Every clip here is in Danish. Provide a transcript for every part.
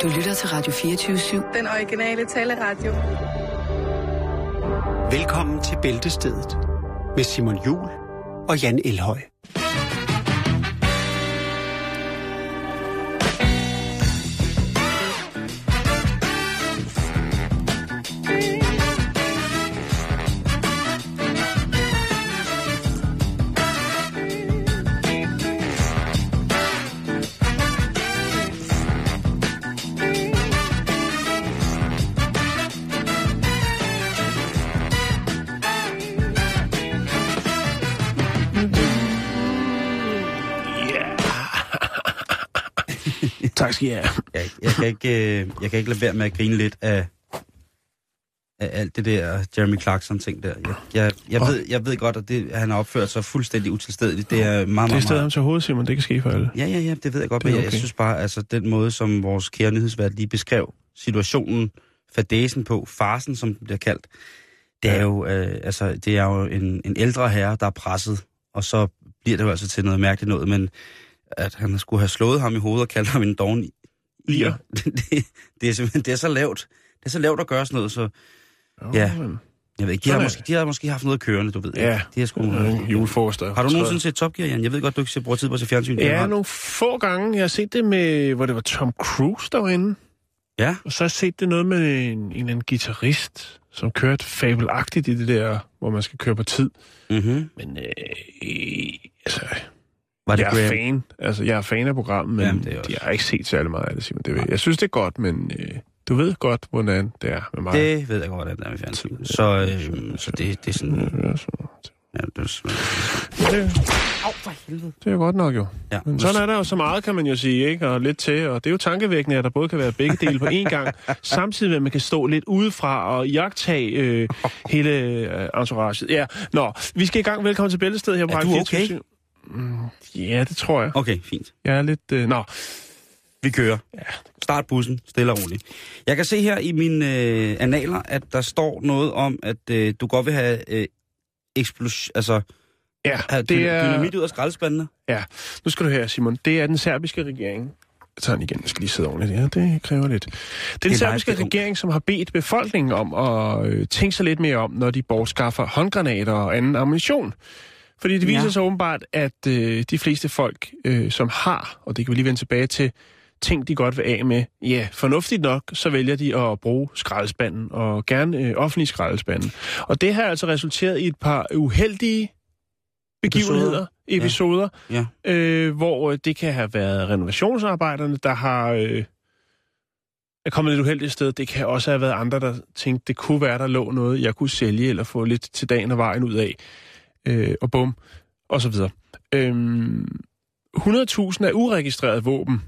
Du lytter til Radio 24/7. Den originale taleradio. Velkommen til Bæltestedet med Simon Juhl og Jan Elhøj. Tak skal I have. Jeg kan ikke lade være med at grine lidt af alt det der Jeremy Clarkson-ting der. Jeg ved godt, at han har opført sig fuldstændig utilstedeligt. Det er meget. Det er stadig ham til hovedet, Simon. Det kan ske for alle. Ja, det ved jeg godt. Men okay. Jeg synes bare, altså den måde, som vores kære nyhedsvært lige beskrev situationen, fadæsen på, farsen, som den bliver kaldt, det er jo, en ældre herre, der er presset, og så bliver det jo altså til noget mærkeligt noget, men at han skulle have slået ham i hovedet og kaldt ham en doven lier. Det er simpelthen, det er så lavt. Det er så lavt at gøre sådan noget, så ja. Jeg ved ikke, de har måske haft noget kørende, du ved. Ja, de har sgu juleforster. Har du nogensinde set Top Gear, Jan? Jeg ved godt, du ikke bruger tid på at se fjernsyn. Ja, nogle få gange. Jeg har set det med, hvor det var Tom Cruise, der var inde. Ja. Og så har jeg set det noget med en eller anden guitarist, som kørte fabelagtigt i det der, hvor man skal køre på tid. Mm-hmm. Men jeg er fan af programmet, men jeg har ikke set særlig meget af det, Simon. Det jeg synes, det er godt, men du ved godt, hvordan det er med mig. Det ved jeg godt, hvordan det er med fjernsyn. Så det er sådan... For helvede. Det er jo godt nok jo. Ja. Men sådan er der jo så meget, kan man jo sige, ikke? Og lidt til, og det er jo tankevækkende, at der både kan være begge dele på én gang, samtidig med, at man kan stå lidt udefra og jagtage hele entouraget. Ja, vi skal i gang. Velkommen til Bæltestedet her på Radio 24. Ja, det tror jeg. Okay, fint. Jeg er lidt... Vi kører. Ja. Start bussen, stille og roligt. Jeg kan se her i mine analer, at der står noget om, at du godt vil have dynamit ud af skraldespandene. Ja, nu skal du høre, Simon. Det er den serbiske regering. Jeg tager den igen, jeg skal lige sidde ordentligt. Ja, det kræver lidt. Det er den serbiske regering, som har bedt befolkningen om at tænke sig lidt mere om, når de bortskaffer håndgranater og anden ammunition. Fordi det viser sig åbenbart, at de fleste folk, som har, og det kan vi lige vende tilbage til, ting de godt vil af med, ja, fornuftigt nok, så vælger de at bruge skraldespanden, og gerne offentlig skraldespanden. Og det har altså resulteret i et par uheldige begivenheder, episoder, hvor det kan have været renovationsarbejderne, der har er kommet lidt uheldigt sted. Det kan også have været andre, der tænkte, det kunne være, der lå noget, jeg kunne sælge, eller få lidt til dagen og vejen ud af. Og bum, og så videre. 100.000 er uregistrerede våben,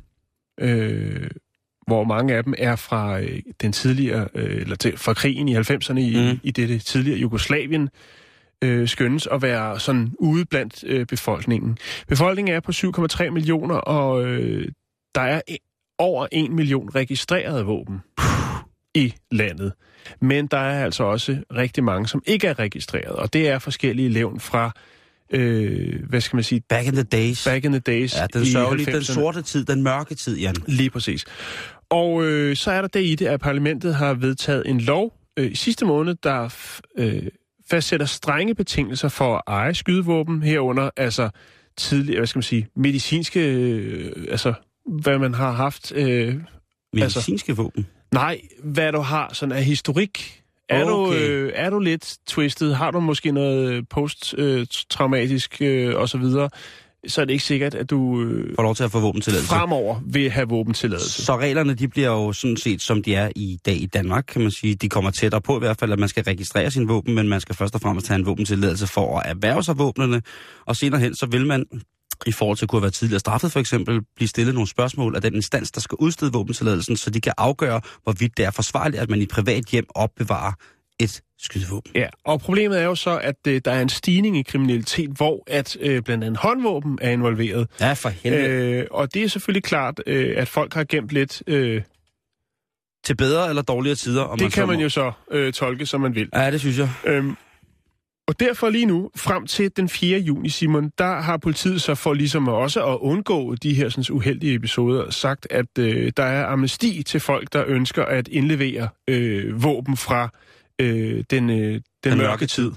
hvor mange af dem er fra den tidligere, fra krigen i 90'erne i det tidligere Jugoslavien, skønnes at være sådan ude blandt befolkningen. Befolkningen er på 7,3 millioner, og der er over 1 million registrerede våben i landet. Men der er altså også rigtig mange, som ikke er registreret, og det er forskellige levn fra, hvad skal man sige? Back in the days. Back in the days. Ja, den sørgelige, den sorte tid, den mørke tid, Jan. Lige præcis. Og så er der det i det, at parlamentet har vedtaget en lov i sidste måned, der fastsætter strenge betingelser for at eje skydevåben, herunder altså tidligere, hvad skal man sige, medicinske, hvad man har haft. Medicinske våben? Nej, hvad du har sådan af historik. Er du lidt twisted? Har du måske noget posttraumatisk og så videre? Så er det ikke sikkert, at du får lov til at få våbentilladelse. Fremover vil have våbentilladelse. Så reglerne, de bliver jo sådan set, som de er i dag i Danmark, kan man sige. De kommer tættere på i hvert fald, at man skal registrere sin våben, men man skal først og fremmest have en våbentilladelse for at erhverve sig våbnene. Og senere hen, så vil man i forhold til at kunne have været tidligere straffet for eksempel, blive stillet nogle spørgsmål af den instans, der skal udstede våbentilladelsen, så de kan afgøre, hvorvidt det er forsvarligt, at man i privat hjem opbevarer et skydevåben. Ja, og problemet er jo så, at der er en stigning i kriminalitet, hvor at blandt andet håndvåben er involveret. Ja, for helvede. Og det er selvfølgelig klart, at folk har gemt lidt... til bedre eller dårligere tider. Det kan man jo så tolke, som man vil. Ja, det synes jeg. Og derfor lige nu, frem til den 4. juni, Simon, der har politiet så for ligesom også at undgå de her sådan, uheldige episoder, sagt, at der er amnesti til folk, der ønsker at indlevere våben fra den mørke tid.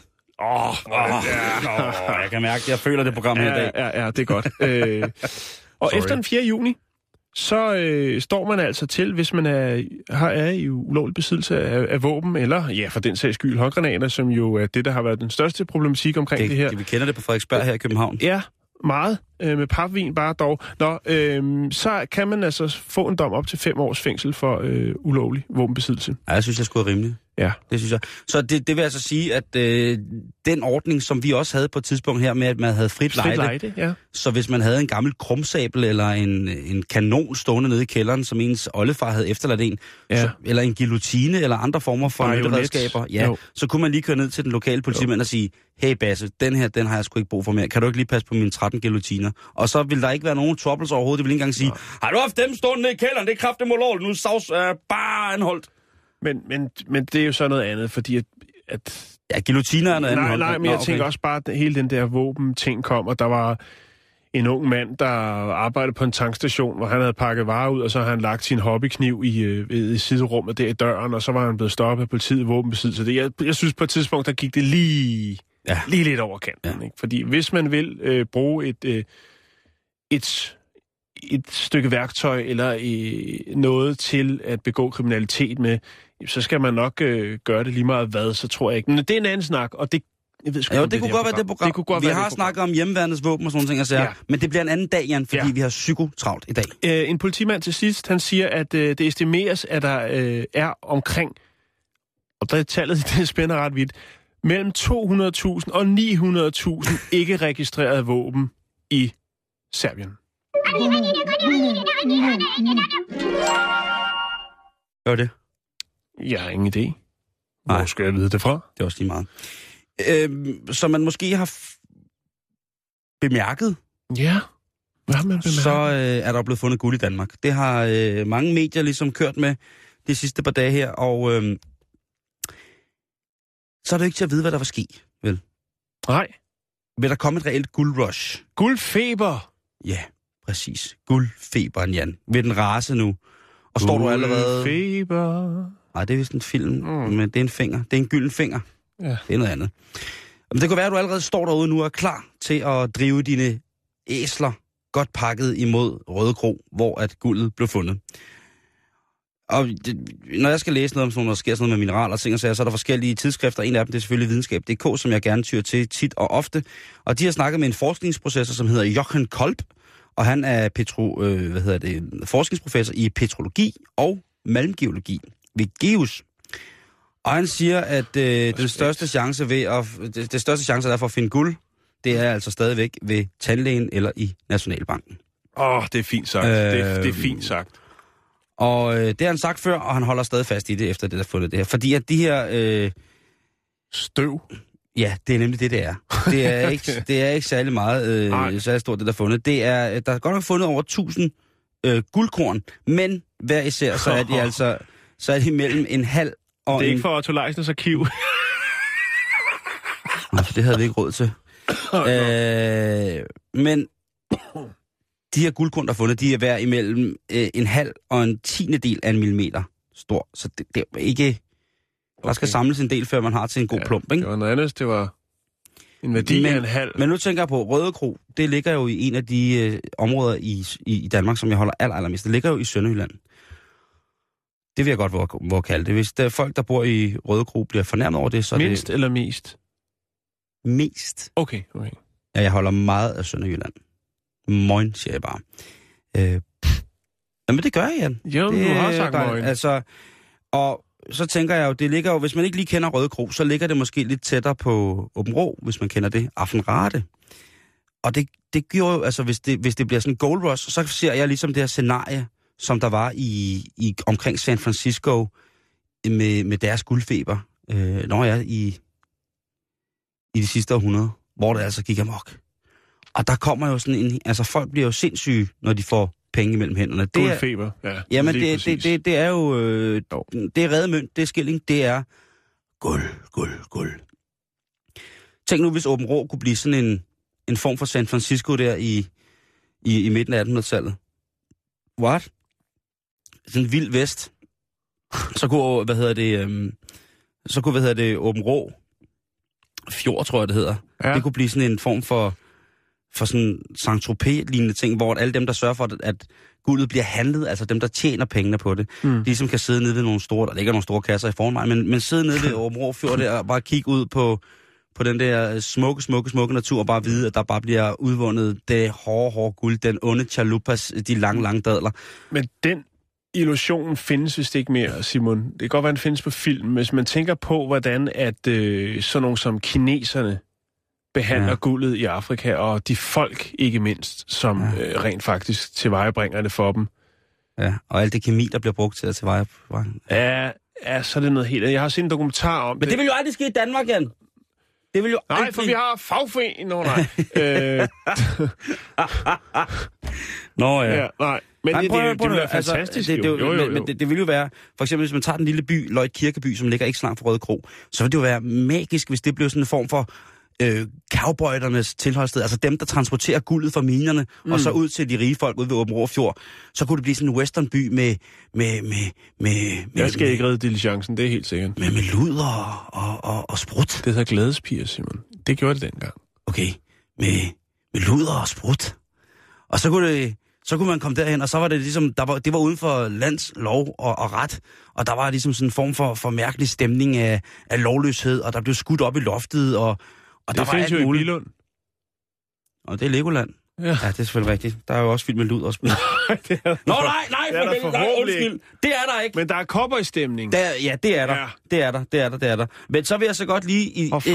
Jeg kan mærke, jeg føler det program her i dag. Ja, det er godt. Og efter den 4. juni, så står man altså til, hvis man er i ulovlig besiddelse af våben, eller for den sags skyld håndgranater, som jo er det, der har været den største problematik omkring det her. Vi kender det på Frederiksberg her i København. Ja, meget. Med papvin bare dog. Så kan man altså få en dom op til 5 års fængsel for ulovlig våbenbesiddelse. Ja, jeg synes, jeg skulle være rimelig. Ja. Det synes jeg. Så det vil altså sige, at den ordning, som vi også havde på et tidspunkt her med, at man havde frit lejde, ja. Så hvis man havde en gammel krumsabel eller en kanon stående nede i kælderen, som ens oldefar havde efterladt en, eller en guillotine eller andre former for redskaber, så kunne man lige køre ned til den lokale politimand og sige, hey Basse, den har jeg sgu ikke brug for mere. Kan du ikke lige passe på mine 13 guillotiner? Og så vil der ikke være nogen troubles overhovedet. Det vil ikke engang sige, har du haft dem stående nede i kælderen? Det er kraftedeme ulovligt. Nu savs bare anholdt. Men det er jo så noget andet, fordi at ja, guillotiner er noget andet. Nej, men jeg tænker også bare, at hele den der våben-ting kom, og der var en ung mand, der arbejdede på en tankstation, hvor han havde pakket varer ud, og så havde han lagt sin hobbykniv i siderummet der i døren, og så var han blevet stoppet af politiet i våbenbesiddelse. Jeg synes på et tidspunkt, der gik det lige lidt over kanten. Ikke? Fordi hvis man vil bruge et stykke værktøj eller noget til at begå kriminalitet med, så skal man nok gøre det lige meget hvad, så tror jeg ikke. Men det er en anden snak, og det... Jeg ved sgu, det kunne godt være det program. Vi har snakket om hjemmeværendets våben og sådan ting, men det bliver en anden dag, Jan, fordi vi har psykotravlt i dag. En politimand til sidst, han siger, at det estimeres, at der er omkring, og der er tallet, det spænder ret vidt, mellem 200.000 og 900.000 ikke registrerede våben i Serbien. Hvad var det? Jeg har ingen idé. Hvor skal jeg vide det fra? Det er også lige meget. Som man måske har bemærket. Ja, hvad har man bemærket? Så er der blevet fundet guld i Danmark. Det har mange medier ligesom kørt med de sidste par dage her, og så er det ikke til at vide, hvad der var sket, vel? Nej. Vil der komme et reelt guldrush? Guldfeber? Ja, præcis. Guldfeberen, Jan. Vil den rase nu? Og står du allerede... Guldfeber... Nej, det er vist en film, men det er en finger. Det er en gylden finger. Ja. Det er noget andet. Men det kan være, at du allerede står derude nu og er klar til at drive dine æsler godt pakket imod Rødekro, hvor at guldet blev fundet. Og når jeg skal læse noget om sådan noget, der sker sådan noget med mineraler og ting og sager, så er der forskellige tidsskrifter. En af dem det er selvfølgelig videnskab.dk, som jeg gerne tyr til tit og ofte. Og de har snakket med en forskningsprofessor, som hedder Jochen Kolb, og han er forskningsprofessor i petrologi og malmgeologi ved GEUS. Og han siger, at det største chance der for at finde guld, det er altså stadigvæk ved tandlægen eller i Nationalbanken. Det er fint sagt. Det er fint sagt. Og det har han sagt før, og han holder stadig fast i det, efter det, der fundet det her. Fordi at de her... støv? Ja, det er nemlig det er. Det er ikke særlig meget særlig stort, det der er fundet. Der er godt nok fundet over 1000 guldkorn, men hver især, så er de altså... Så er det mellem en halv og det er ikke for Otto Leisners arkiv. Nej, for det havde vi ikke råd til. Men de her guldkorn, der er fundet, de er hver imellem en halv og en tiendedel af en millimeter stor. Så det er ikke... Der skal samles en del, før man har til en god plump, ikke? Det var noget andet, det var en værdi af en halv. Men nu tænker jeg på, Rødekro, det ligger jo i en af de områder i Danmark, som jeg holder allermest. Det ligger jo i Sønderjylland. Det vil jeg godt våge kalde det. Hvis der er folk, der bor i Rødekro, bliver fornærmet over det, så mindst eller mest? Mest. Okay. Ja, jeg holder meget af Sønderjylland. Moin, siger jeg bare. Jamen, det gør jeg, Jan. Jo, du har sagt moin. Altså, og så tænker jeg jo, det ligger jo, hvis man ikke lige kender Rødekro, så ligger det måske lidt tættere på Åben Rå, hvis man kender det, Affenrade. Og det gjorde jo, altså hvis det bliver sådan en gold rush, så ser jeg ligesom det her scenarie, som der var i omkring San Francisco med deres guldfeber, i de sidste århundrede, hvor det altså gik amok. Og der kommer jo sådan en... Altså, folk bliver jo sindssyge, når de får penge imellem hænderne. Guldfeber, ja. Jamen, det er jo... det er redemønt, det er skilling, det er guld. Tænk nu, hvis Åben Rå kunne blive sådan en form for San Francisco der i midten af 1800-tallet. What? Sådan en vild vest. Så kunne, Åben Rå Fjord, tror jeg, det hedder. Ja. Det kunne blive sådan en form for sådan Saint-Tropez-lignende ting, hvor alle dem, der sørger for, at guldet bliver handlet, altså dem, der tjener pengene på det, de som kan sidde nede ved nogle store, der ligger nogle store kasser i forvejen, men sidde nede ved Åben Rå Fjord der og bare kigge ud på den der smukke natur, og bare vide, at der bare bliver udvundet det hårde guld, den onde chalupas, de lange dadler. Men den illusion findes vist ikke mere, Simon. Det kan godt være, den findes på film. Hvis man tænker på, hvordan at sådan nogle som kineserne behandler guldet i Afrika, og de folk, ikke mindst, som rent faktisk tilvejebringer det for dem. Ja, og alt det kemi, der bliver brugt til at tilvejebringe. Ja, så er det noget helt. Jeg har set en dokumentar om det. Men det vil jo aldrig ske i Danmark, Jan. Det vil jo nej, aldrig... for vi har fagforening. Nå, nej. Nå, ja. Nej. Men det vil være fantastisk, det vil jo være, for eksempel hvis man tager den lille by, Løjt Kirkeby, som ligger ikke så langt fra Røde Kro, så vil det jo være magisk, hvis det blev sådan en form for cowboydernes tilholdssted, altså dem, der transporterer guldet fra minerne, og så ud til de rige folk ude ved Åben Rå Fjord, så kunne det blive sådan en westernby med jeg skal ikke redde diligencen, det er helt sikkert. Med luder og sprut. Det hedder glædespiger, Simon. Det gjorde det dengang. Okay, med luder og sprut. Og så kunne man komme derhen, og så var det ligesom, det var uden for lands lov og ret, og der var ligesom sådan en form for mærkelig stemning af lovløshed, og der blev skudt op i loftet, og det der var findes jo i Billund. Og det er Legoland. Ja, det er selvfølgelig rigtigt. Der er jo også film med lud og spil. Nej, undskyld. Det er der ikke. Men der er cowboy-stemning. Ja, det er der. Ja. Det er der. Men så vil jeg så godt lige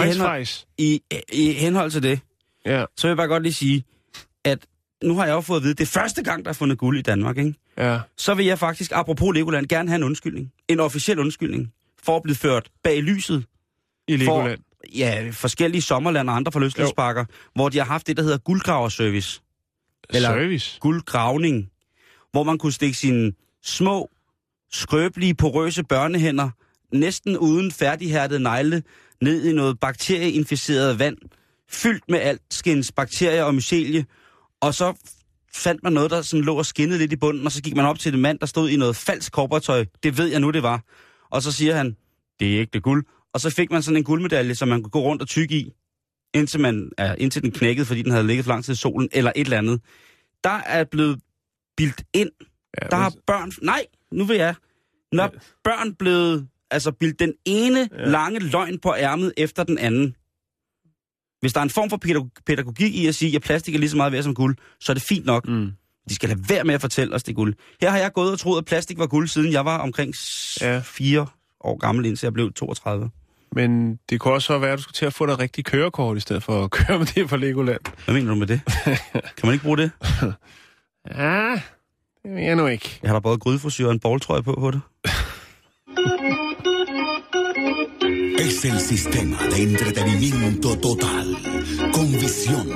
i henhold til det, så vil jeg bare godt lige sige, at nu har jeg jo fået at vide, det er første gang, der er fundet guld i Danmark, ikke? Ja. Så vil jeg faktisk, apropos Legoland, gerne have en undskyldning. En officiel undskyldning. For at blive ført bag lyset. I Legoland? Forskellige sommerland og andre forlystelsesparker, hvor de har haft det, der hedder guldgraverservice. Eller guldgravning. Hvor man kunne stikke sine små, skrøbelige, porøse børnehænder, næsten uden færdighærdede negle, ned i noget bakterieinficeret vand, fyldt med alskens bakterier og mycelie, og så fandt man noget, der sådan lå og skinnede lidt i bunden, og så gik man op til en mand, der stod i noget falsk kobbertøj. Det ved jeg nu, det var. Og så siger han, det er ikke det guld. Og så fik man sådan en guldmedalje, som man kunne gå rundt og tygge i, indtil den knækkede, fordi den havde ligget for lang tid i solen, eller et eller andet. Der er blevet bildt ind. Ja, der har børn... Nej, nu vil jeg. Når børn blevet bildt den ene lange løgn på ærmet efter den anden. Hvis der er en form for pædagogik i at sige, at plastik er lige så meget værd som guld, så er det fint nok. De skal lade være med at fortælle os, det er guld. Her har jeg gået og troet, at plastik var guld, siden jeg var omkring 4 år gammel, indtil jeg blev 32. Men det kunne også være, at du skulle til at få dig rigtig kørekort, i stedet for at køre med det fra Legoland. Hvad mener du med det? Kan man ikke bruge det? Ja, det ved jeg nu ikke. Jeg har da både grydefrisyr og en balltrøje på det. Es el sistema de entretenimiento total, con visión,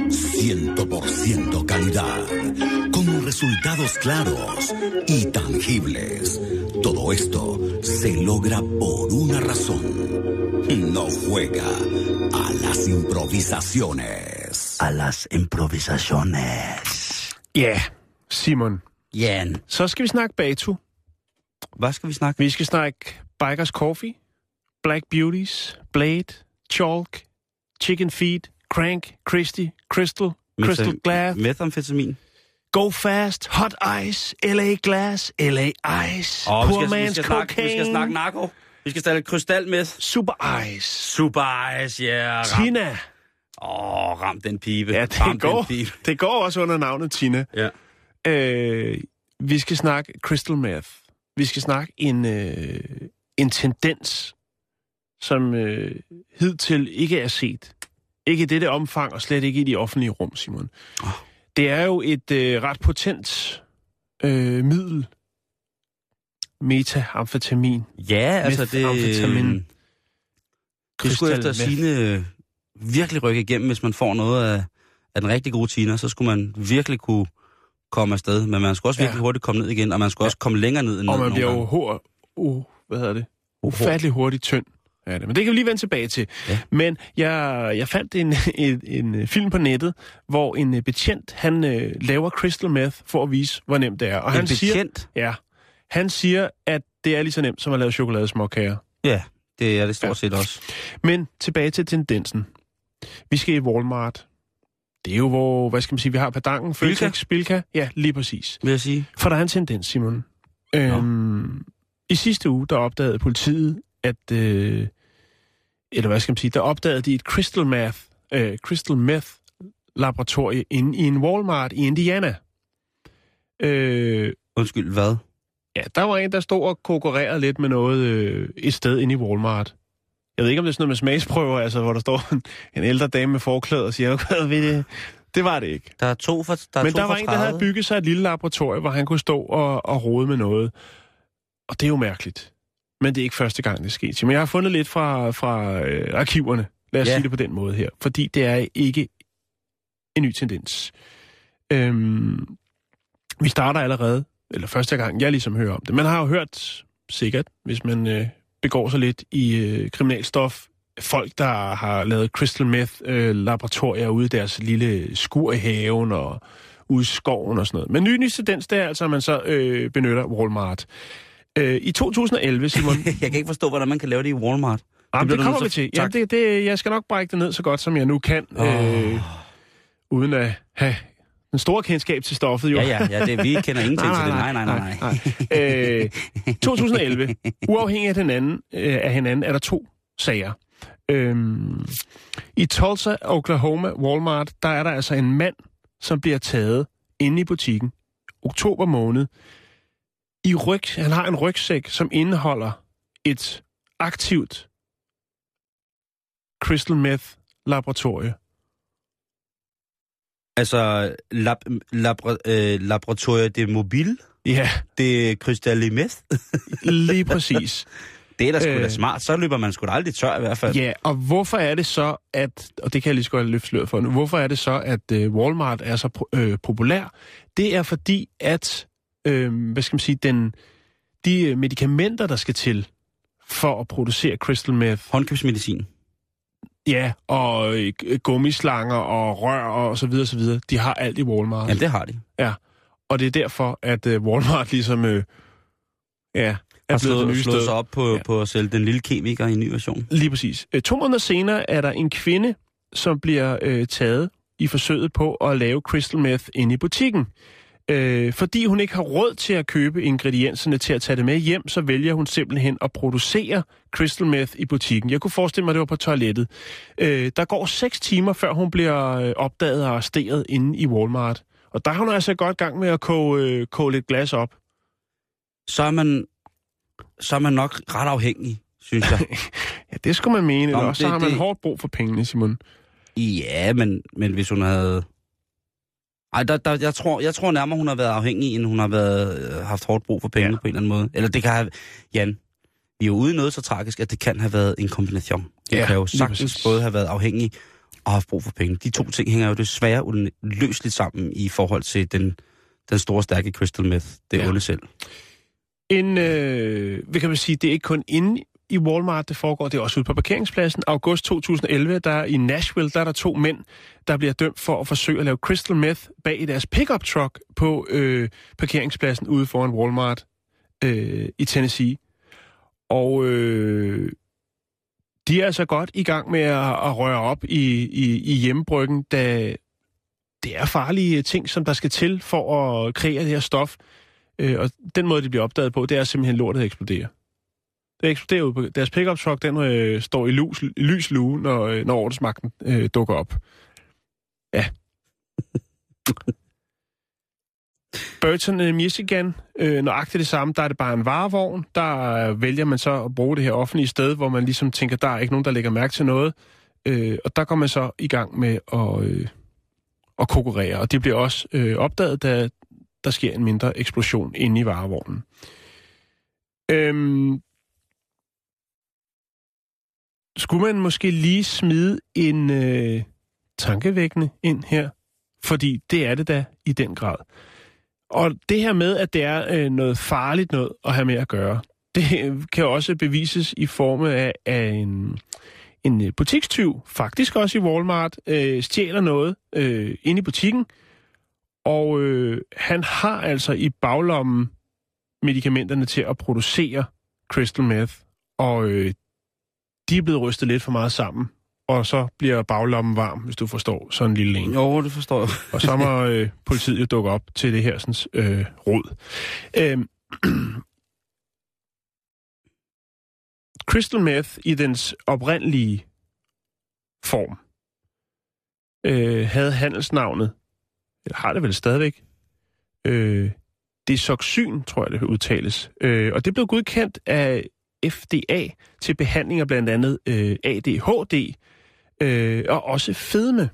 100% calidad, con resultados claros y tangibles. Todo esto se logra por una razón. No juega a las improvisaciones. A las improvisaciones. Ja, Simon. Jan. Så skal vi snakke Batu. Hvad skal vi snakke? Vi skal snakke Bikers Coffee, Black Beauties, Blade, Chalk, Chicken Feet, Crank, Christie, Crystal Glass, Methamfetamin. Go Fast, Hot Ice, LA Glass, LA Ice, Poor Man's Cocaine. Vi skal snakke narko. Vi skal snakke krystal med. Super Ice. Super Ice, ja. Tina. Ram den pibe. Ja, det går også under navnet Tina. Ja. Vi skal snakke Crystal Meth. Vi skal snakke en tendens, som hidtil ikke er set. Ikke i dette omfang, og slet ikke i de offentlige rum, Simon. Det er jo et ret potent middel. Metamfetamin. Ja, altså det... Det skulle efter sine virkelig rykke igennem, hvis man får noget af den rigtig gode Tina, så skulle man virkelig kunne komme afsted. Men man skulle også virkelig hurtigt komme ned igen, og man skulle også komme længere ned. Og man bliver jo ufattelig hurtigt tynd. er det. Men det kan vi lige vende tilbage til. Ja. Men jeg fandt en film på nettet, hvor en betjent, han laver crystal meth for at vise, hvor nemt det er. Og han betjent? Han siger, at det er lige så nemt som at lave chokoladesmåkager. Ja, det er det stort set også. Men tilbage til tendensen. Vi skal i Walmart. Det er jo, hvor, hvad skal man sige, vi har Padangen, Føtex, Bilka. Ja, lige præcis. Vil jeg sige. For der er en tendens, Simon. I sidste uge, der opdagede politiet, at, eller hvad skal man sige, der opdagede de et crystal meth laboratorie inde i en Walmart i Indiana. Undskyld, hvad? Ja, der var en, der stod og konkurrerede lidt med noget et sted inde i Walmart. Jeg ved ikke, om det er sådan noget med smagsprøver, altså, hvor der står en ældre dame med forklæde og siger, hvad ved det? Det var det ikke. Der er to for 30. Men der var en, der havde bygget sig et lille laboratorium, hvor han kunne stå og rode med noget. Og det er jo mærkeligt. Men det er ikke første gang, det er sket. Men jeg har fundet lidt fra arkiverne. Lad os sige det på den måde her. Fordi det er ikke en ny tendens. Vi starter allerede, eller første gang, jeg ligesom hører om det. Man har jo hørt, sikkert, hvis man begår sig lidt i kriminalstof, folk, der har lavet crystal meth laboratorier ude i deres lille skur i haven og ude i skoven og sådan noget. Men ny tendens, det er altså, at man så benytter Walmart. I 2011, Simon... Jeg kan ikke forstå, hvordan man kan lave det i Walmart. Det kommer vi til. Ja, jeg skal nok brække det ned så godt, som jeg nu kan, uden at have en stor kendskab til stoffet, jo. Ja, det, vi kender ingenting til det. Nej. 2011. Uafhængig af hinanden er der 2 sager. I Tulsa, Oklahoma, Walmart, der er der altså en mand, som bliver taget inde i butikken. Oktober måned. Han har en rygsæk, som indeholder et aktivt crystal meth laboratorie. Altså, laboratorier de mobil? Ja. Det crystal meth? Lige præcis. Det er da sgu da smart. Så løber man sgu da aldrig tør i hvert fald. Ja, og hvorfor er det så, og det kan jeg lige så godt løfte sløret for nu, hvorfor er det så, at Walmart er så populær? Det er fordi, at hvad skal man sige, de medicamenter, der skal til for at producere crystal meth. Håndkøbsmedicin. Ja, og gummislanger og rør og så videre, de har alt i Walmart. Ja, det har de. Ja, og det er derfor, at Walmart ligesom, har slået sig op på at sælge den lille kemiker i en ny version. Lige præcis. 2 måneder senere er der en kvinde, som bliver taget i forsøget på at lave crystal meth inde i butikken. Fordi hun ikke har råd til at købe ingredienserne til at tage det med hjem, så vælger hun simpelthen at producere crystal meth i butikken. Jeg kunne forestille mig, at det var på toilettet. Der går 6 timer, før hun bliver opdaget og arresteret inde i Walmart. Og der har hun altså godt gang med at koge lidt glas op. Så er man nok ret afhængig, synes jeg. Ja, det skulle man mene. Og så har man hårdt brug for pengene, Simon. Ja, men hvis hun havde... Ej, jeg tror nærmere, hun har været afhængig, end hun har haft hårdt brug for penge på en eller anden måde. Eller det kan have... Jan, vi er jo ude i noget så tragisk, at det kan have været en kombination. Det kan jo sagtens både have været afhængig og haft brug for penge. De 2 ting hænger jo desværre uløseligt sammen i forhold til den store, stærke crystal meth. Det onde selv. Hvad kan man sige, det er ikke kun inde i Walmart, det foregår, det er også ude på parkeringspladsen. August 2011, der i Nashville, der er der 2 mænd, der bliver dømt for at forsøge at lave crystal meth bag i deres pickup truck på parkeringspladsen ude foran Walmart i Tennessee. Og de er altså godt i gang med at røre op i hjemmebryggen, da det er farlige ting, som der skal til for at kreere det her stof. Og den måde, de bliver opdaget på, det er simpelthen lortet eksploderer. Det eksploderer ud på deres pickup truck, den står i lys lue, når ordensmagten dukker op. Ja. Burton, Michigan, nøjagtigt det samme. Der er det bare en varevogn. Der vælger man så at bruge det her offentlige sted, hvor man ligesom tænker, der er ikke nogen, der lægger mærke til noget. Og der går man så i gang med at konkurrere. Og det bliver også opdaget, da der sker en mindre eksplosion inde i varevognen. Skulle man måske lige smide en tankevækkende ind her? Fordi det er det da i den grad. Og det her med, at det er noget farligt noget at have med at gøre, Det kan også bevises i form af en butikstyv, faktisk også i Walmart, stjæler noget inde i butikken, og han har altså i baglommen medikamenterne til at producere crystal meth, og de er blevet rystet lidt for meget sammen, og så bliver baglommen varm, hvis du forstår sådan en lille en. Jo, det forstår jeg. Og så må politiet jo dukke op til det her sådan, rod. Crystal meth i dens oprindelige form havde handelsnavnet, eller har det vel stadigvæk, Desoxyn, tror jeg det udtales. Og det blev godkendt af FDA til behandling af blandt andet ADHD og også fedme.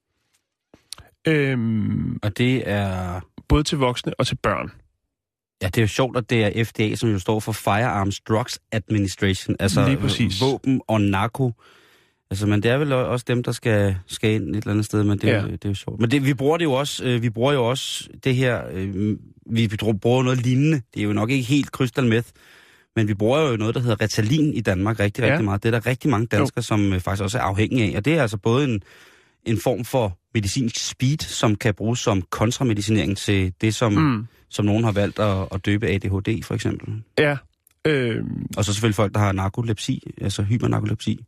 Og det er... Både til voksne og til børn. Ja, det er jo sjovt, at det er FDA, som jo står for Firearms Drugs Administration. Altså lige præcis. Våben og narko. Altså, men det er vel også dem, der skal ind et eller andet sted, men det er jo sjovt. Men vi bruger jo også det her, vi bruger noget lignende. Det er jo nok ikke helt crystal meth, men vi bruger jo noget, der hedder Ritalin i Danmark rigtig meget. Det er der rigtig mange danskere, som faktisk også er afhængige af. Og det er altså både en form for medicinsk speed, som kan bruges som kontramedicinering til det, som nogen har valgt at døbe ADHD, for eksempel. Ja. Og så selvfølgelig folk, der har narkolepsi, altså hypernarkolepsi.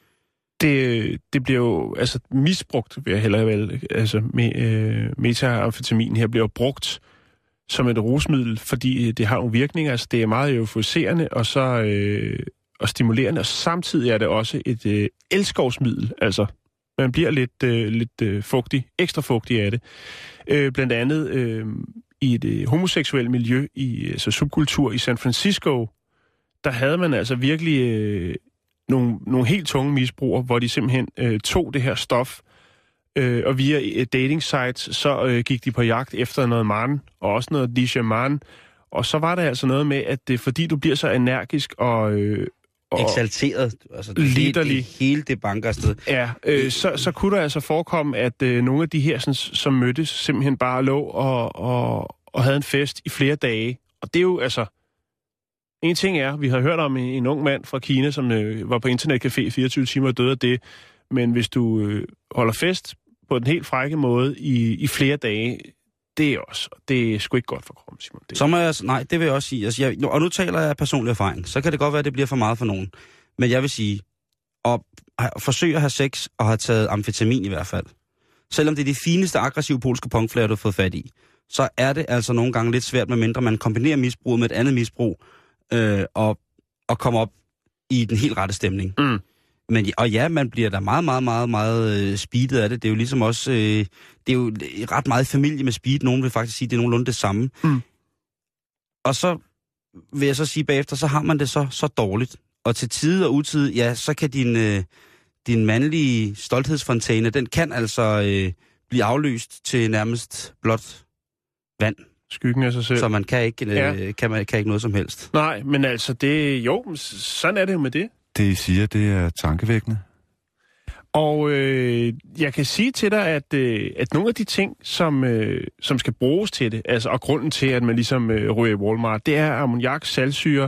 Det bliver jo altså misbrugt, vil jeg hellere vel. Altså metamfetamin her bliver brugt som et rusmiddel, fordi det har nogle virkninger. Altså det er meget euforiserende og så og stimulerende, og samtidig er det også et elskovsmiddel. Altså man bliver lidt fugtig, ekstra fugtig af det. Blandt andet i et homoseksuelt miljø, i subkultur i San Francisco, der havde man altså virkelig nogle helt tunge misbrugere, hvor de simpelthen tog det her stof, og via dating sites, så gik de på jagt efter noget man, og også noget dishaman, og så var det altså noget med, at det fordi du bliver så energisk og eksalteret, altså det hele det banker afsted. Ja, så kunne der altså forekomme, at nogle af de her, sådan, som mødtes, simpelthen bare lå og havde en fest i flere dage. Og det er jo altså... En ting er, vi har hørt om en ung mand fra Kina, som var på internetcafé 24 timer og døde af det. Men hvis du holder fest på den helt frække måde i flere dage, det er sgu ikke godt for kroppen, Simon. Så må jeg, nej, det vil jeg også sige. Altså, og nu taler jeg af personlig erfaring. Så kan det godt være, at det bliver for meget for nogen. Men jeg vil sige, at forsøge at have sex og have taget amfetamin i hvert fald. Selvom det er de fineste aggressive polske punkflager, du har fået fat i, så er det altså nogle gange lidt svært, medmindre man kombinerer misbruget med et andet misbrug, og kommer op i den helt rette stemning. Men, og ja, man bliver da meget, meget, meget, meget speedet af det. Det er jo ligesom også... det er jo ret meget familie med speed. Nogen vil faktisk sige, at det er nogenlunde det samme. Og så vil jeg så sige bagefter, så har man det så dårligt. Og til tide og utid, ja, så kan din mandlige stolthedsfontæne, den kan altså blive afløst til nærmest blot vand. Skyggen af sig selv. Så man kan ikke, kan ikke noget som helst. Nej, men altså sådan er det jo med det. Det I siger, det er tankevækkende. Og jeg kan sige til dig, at nogle af de ting, som skal bruges til det, altså og grunden til, at man ligesom ryger i Walmart, det er ammoniak, saltsyre,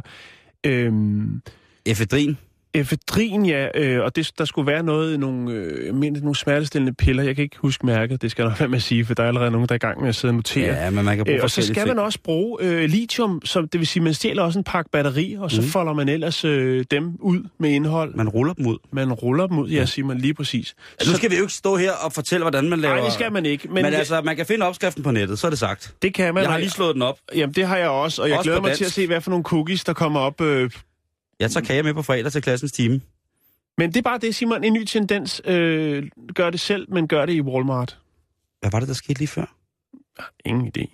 efedrin. Efedrin, ja, og der skulle være nogle smertestillende piller. Jeg kan ikke huske mærket, det skal jeg nok være med at sige, for der er allerede nogen, der er i gang med at sidde og notere. Ja, men man kan bruge og så skal man også bruge lithium, det vil sige, man stjæler også en pakke batterier, og så folder man ellers dem ud med indhold. Man ruller dem ud. Ja, siger man lige præcis. Nu skal vi jo ikke stå her og fortælle, hvordan man laver... Nej, det skal man ikke. Men altså, man kan finde opskriften på nettet, så er det sagt. Det kan man. Jeg har lige slået den op. Jamen, det har jeg også, og jeg glæder mig til at se, hvad for nogle cookies, der kommer op... Jeg tager kage med på fredag til klassens time. Men det er bare det, Simon. En ny tendens. Gør det selv, men gør det i Walmart. Hvad var det, der skete lige før? Ingen idé.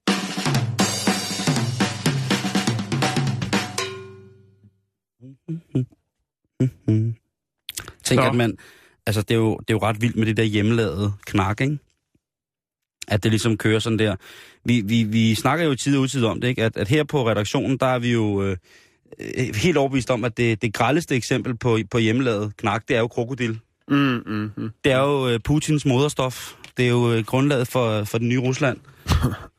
Tænk, at man... Altså, det er jo ret vildt med det der hjemmelavede knak, ikke? At det ligesom kører sådan der. Vi snakker jo i tid og utid om det, ikke? At her på redaktionen, der er vi jo... helt overbevist om, at det grældeste eksempel på hjemmelavet knak, det er jo krokodil. Det er jo Putins moderstof. Det er jo grundlaget for den nye Rusland.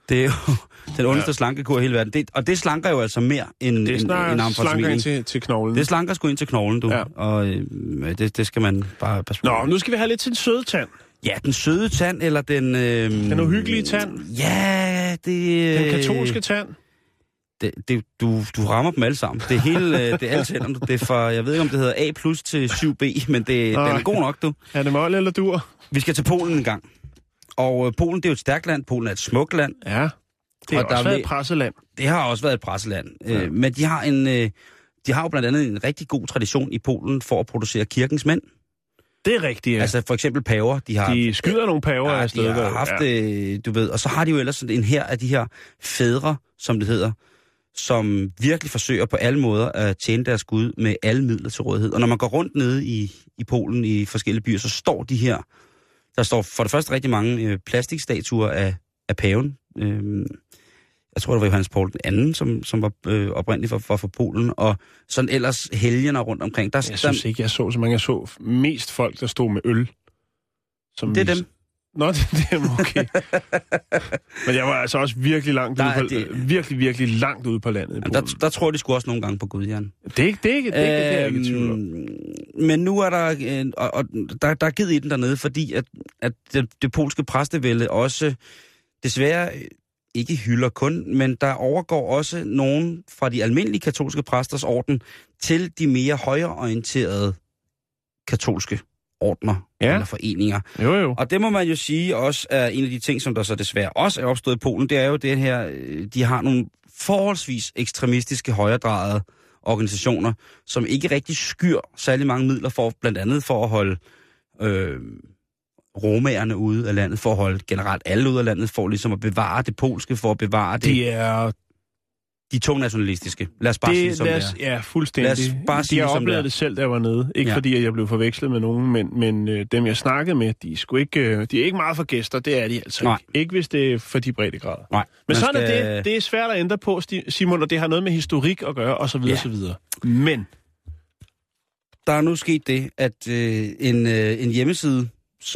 Det er jo den ondeste slankekur i hele verden. Og det slanker jo altså mere end slanker til knoglen. Det slanker sgu ind til knoglen, du. Ja. Og det skal man bare passe på. Nå, nu skal vi have lidt til den søde tand. Ja, den søde tand, eller den... Den uhyggelige tand. Ja, det... Den katolske tand. Du rammer dem alle sammen. Det er hele... det er alle tænderne. Det er fra... Jeg ved ikke, om det hedder A+ til 7B, men den er god nok, du. Er det mål eller dur? Vi skal til Polen en gang. Og Polen, det er jo et stærkt land. Polen er et smukt land. Ja, det har også været et presseland. Det har også været et presseland. Ja. Men de har jo blandt andet en rigtig god tradition i Polen for at producere kirkens mænd. Det er rigtigt, ja. Altså for eksempel paver. De skyder nogle paver afsted. De har haft, du ved. Og så har de jo ellers en her af de her fædre, som det hedder, som virkelig forsøger på alle måder at tjene deres Gud med alle midler til rådighed. Og når man går rundt nede i Polen i forskellige byer, så står de her. Der står for det første rigtig mange plastikstatuer af paven. Jeg tror, det var Johannes Paul II, som var oprindeligt for Polen. Og sådan ellers helgener rundt omkring. Jeg synes ikke, jeg så så mange. Jeg så mest folk, der stod med øl. Det er dem. Nå, det er dem, okay. Men jeg var altså også virkelig langt virkelig langt ude på landet i Polen. Der tror de sgu også nogle gange på Gud, Jan. Det er ikke tvivl om. Men nu er der... der er givet i den dernede, fordi at det polske præstevælde også desværre ikke hylder kun, men der overgår også nogen fra de almindelige katolske præsters orden til de mere højreorienterede katolske ordner eller foreninger. Jo. Og det må man jo sige også er en af de ting, som der så desværre også er opstået i Polen, det er jo det her, de har nogle forholdsvis ekstremistiske højredrejede organisationer, som ikke rigtig skyr særlig mange midler for, blandt andet for at holde romaerne ude af landet, for at holde generelt alle ude af landet, for ligesom at bevare det polske, for at bevare det. De to nationalistiske. Lad os bare sige som det er. Ja, fuldstændig. De har oplevet det selv, da jeg var nede. Ikke fordi, at jeg blev forvekslet med nogen, men dem, jeg snakkede med, de er ikke meget for gæster. Det er de altså ikke. Ikke hvis det er for de breddegrader. Nej. Men sådan er det. Det er svært at ændre på, Simon, og det har noget med historik at gøre, og så videre, så videre. Men der er nu sket det, at en hjemmeside,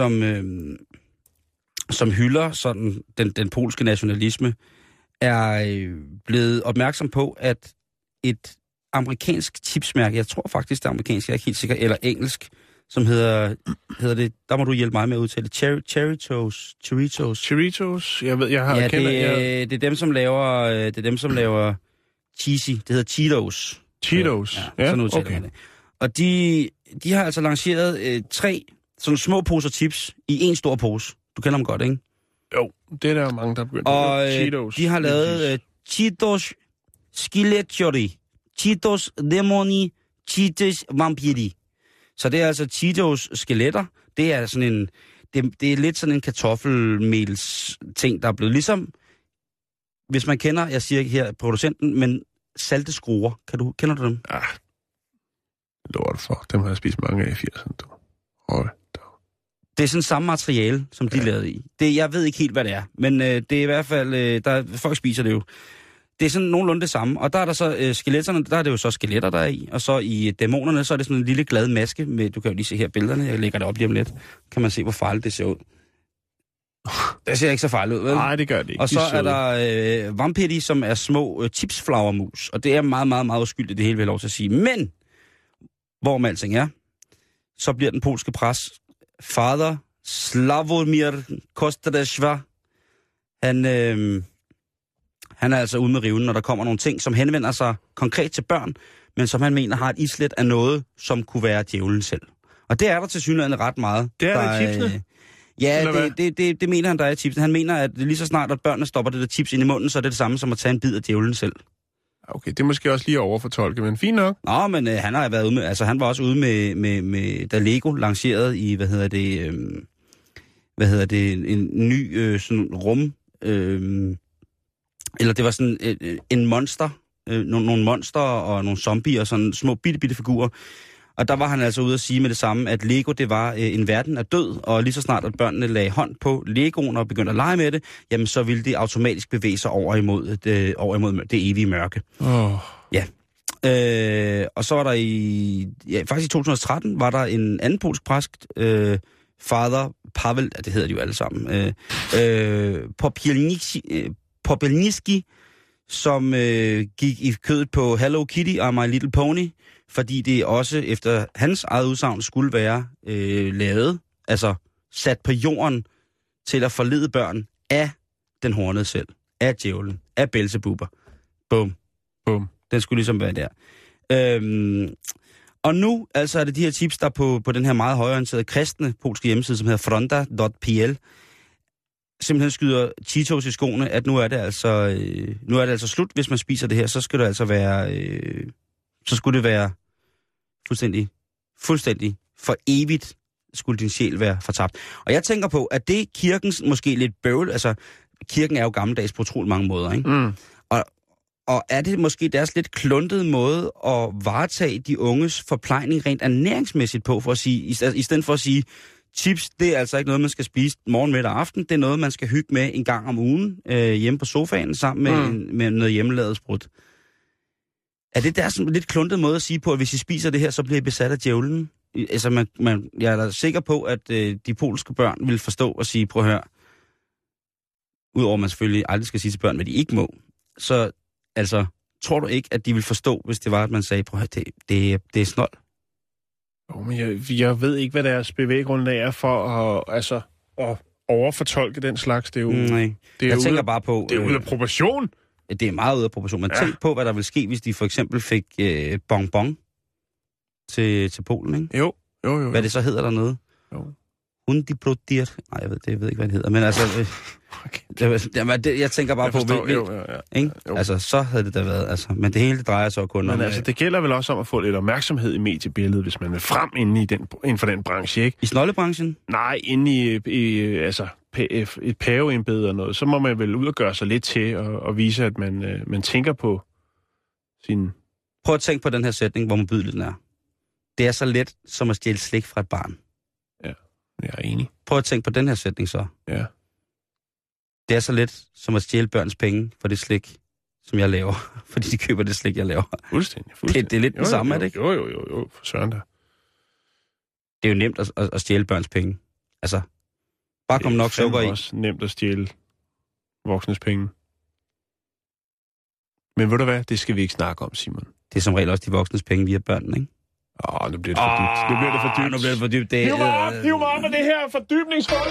som hylder sådan den polske nationalisme, er blevet opmærksom på, at et amerikansk tipsmærke, jeg tror faktisk det er amerikansk, jeg er ikke helt sikker, eller engelsk, som hedder det, der må du hjælpe mig med at udtale det, Cheritos. Jeg ved, jeg har det er dem, som laver cheesy, det hedder Cheetos. Cheetos, sådan udtaler man det. Og de har altså lanceret 3 sådan små poser chips i en stor pose. Du kender dem godt, ikke? Jo, det er der mange, der er begyndt. Og Cheetos. De har lavet Cheetos Skeletori, Cheetos Demoni, Cheetos Vampiri. Så det er altså Cheetos skeletter. Det er sådan det er lidt sådan en kartoffelmels ting, der er blevet ligesom, hvis man kender, jeg siger ikke her producenten, men salte skruer. Kender du dem? Ja, lort for. Dem har jeg spist mange af i 80'erne. Det er sådan samme materiale, som de lavede i. Jeg ved ikke helt, hvad det er, men det er i hvert fald, folk spiser det jo. Det er sådan nogenlunde det samme, og der er der så skeletterne, der er det jo så skeletter, der er i, og så i dæmonerne, så er det sådan en lille glad maske med, du kan jo lige se her billederne, jeg lægger det op lige om lidt, kan man se, hvor farligt det ser ud. Det ser ikke så farligt ud, vel? Nej, det gør det ikke. Og så er der vampiri, som er små tipsflagermus, og det er meget, meget, meget uskyldigt, det hele vil jeg lov til at sige. Men, hvor med alting er, så bliver den polske præst, Fader Slavomir Kostadeshva, han er altså ude med riven, når der kommer nogle ting, som henvender sig konkret til børn, men som han mener har et islet af noget, som kunne være djævlen selv. Og det er der tilsyneladende ret meget. Det er der tipsene? Ja, det mener han, der er i tipsene. Han mener, at lige så snart, at børnene stopper det der tips ind i munden, så er det det samme som at tage en bid af djævlen selv. Okay, det er måske også lige at overfortolke, men fint nok. Nå, men han har været ude med, altså han var også ude med da Lego lancerede i, en ny sådan rum, eller det var sådan en monster, nogle monster og nogle zombier og sådan små bitte figurer. Og der var han altså ude at sige med det samme, at Lego, det var en verden af død, og lige så snart, at børnene lagde hånd på Legoen og begyndte at lege med det, jamen så ville det automatisk bevæge sig over imod det evige mørke. Ja. Og så var der faktisk i 2013, var der en anden polsk præst, Fader Pavel, det hedder de jo alle sammen, Popelniski, som gik i kødet på Hello Kitty og My Little Pony, fordi det også efter hans eget udsagn skulle være lavet, altså sat på jorden til at forlede børn af den hornede selv, af djævlen, af Belzebubber. Bum. Bum. Den skulle ligesom være der. Og nu altså er det de her tips, der på den her meget højreorienterede kristne polske hjemmeside, som hedder fronda.pl, simpelthen skyder Cheetos i skoene, at nu er det altså slut, hvis man spiser det her, så skal det altså være, så skulle det være fuldstændig for evigt skulle din sjæl være fortabt. Og jeg tænker på, at det er kirkens måske lidt bøvl, altså kirken er jo gammeldags på utrolig mange måder, ikke? Mm. Og er det måske deres lidt kluntede måde at varetage de unges forplejning rent ernæringsmæssigt på, for at sige, i stedet for at sige, chips, det er altså ikke noget, man skal spise morgen, middag og aften. Det er noget, man skal hygge med en gang om ugen hjemme på sofaen sammen med noget hjemmelavet sprut. Er det deres lidt kluntede måde at sige på, at hvis I spiser det her, så bliver I besat af djævlen? Altså, jeg er da sikker på, at de polske børn vil forstå og sige, prøv at høre, udover man selvfølgelig aldrig skal sige til børn, hvad de ikke må, så altså, tror du ikke, at de vil forstå, hvis det var, at man sagde, prøv at høre, det er snold? Jo, men jeg ved ikke, hvad deres bevæggrundlag er for at overfortolke den slags. Det er jo, nej. Jeg tænker bare på... Det er ude af proportion. Det er meget ude af proportion. Men tænk på, hvad der vil ske, hvis de for eksempel fik bonbon til Polen, ikke? Jo. Hvad det så hedder dernede? Jo. Hundibrodier. Nej, jeg ved ikke, hvad det hedder. Men altså... jeg tænker bare ikke? Altså, så havde det da været... Altså, men det hele drejer sig kun om... Men altså, det gælder vel også om at få lidt opmærksomhed i mediebilledet, hvis man vil frem inden for den branche, ikke? I snoldebranchen? Nej, inde i et paveembede og noget. Så må man vel ud og gøre sig lidt til og vise, at man tænker på sin... Prøv at tænke på den her sætning, hvor modbydeligt den er. Det er så let som at stjæle slik fra et barn. Ja, jeg er enig. Prøv at tænke på den her sætning så. Ja. Det er så let som at stjæle børns penge for det slik, som jeg laver. Fordi de køber det slik, jeg laver. Fuldstændig. Det er lidt det samme, er det ikke? Jo, for søren da. Det er jo nemt at stjæle børns penge. Altså, bare kom nok sukker i. Det er også nemt at stjæle voksnes penge. Men ved du hvad, det skal vi ikke snakke om, Simon. Det er som regel også de voksnes penge via børnene, ikke? Nu bliver det for dybt. Nu bliver det for dybt. Hiv mig op med det her fordybningshul.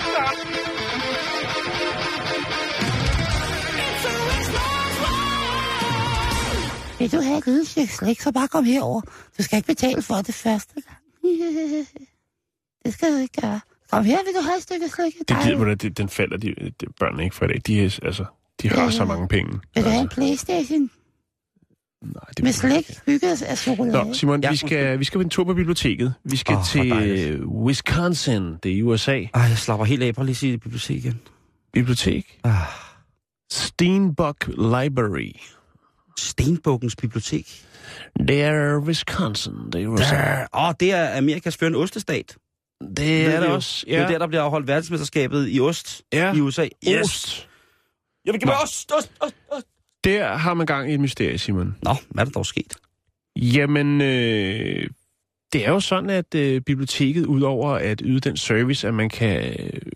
Vil du have et lille stykke slik, så bare kom herover. Du skal ikke betale for det første gang. Det skal du ikke gøre. Kom her, vil du have et stykke slik? Det gider du, den falder de børnene ikke for i dag. De har så mange penge. Vil du have en PlayStation? Nej, det med slik bygget af chokolade. Nå, Simon, vi skal på en tur på biblioteket. Vi skal til Wisconsin, det er i USA. Jeg slapper helt af. Prøv lige at sige det bibliotek igen. Bibliotek? Steenbuck Library. Stenbukkens bibliotek? Det er Wisconsin, det er USA. Det er Amerikas førende ostestat. Det er det også, ja. Det er der bliver afholdt verdensmesterskabet i ost i USA. Yes. Ost. Jeg vil give mig ost. Der har man gang i et mysterie, Simon. Nå, hvad er der dog sket? Jamen, det er jo sådan, at biblioteket, udover at yde den service, at man kan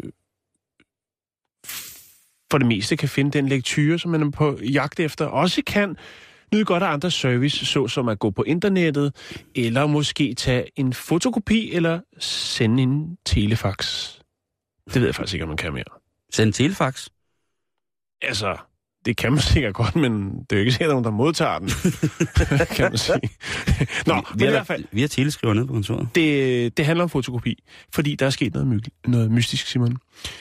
for det meste kan finde den lektyre, som man er på jagt efter, også kan nyde godt af andre service, såsom at gå på internettet, eller måske tage en fotokopi, eller sende en telefax. Det ved jeg faktisk ikke, om man kan mere. Sende en telefax? Altså... Det kan man sikkert godt, men det er jo ikke sikkert, at nogen, der modtager den, kan man sige. Nå, men i hvert fald... Vi har teleskriver nede på kontoret. Det handler om fotokopi, fordi der er sket noget mystisk, Simon.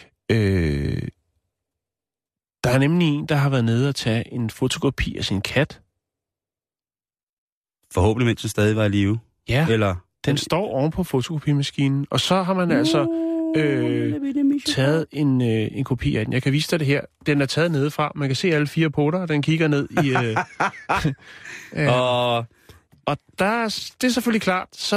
Der er nemlig en, der har været nede og tage en fotokopi af sin kat. Forhåbentlig, mens den stadig var i live. Ja, eller... den står oven på fotokopimaskinen, og så har man taget en kopi af den. Jeg kan vise dig det her. Den er taget nedefra. Man kan se alle 4 poter, og den kigger ned i... og det er selvfølgelig klart, så...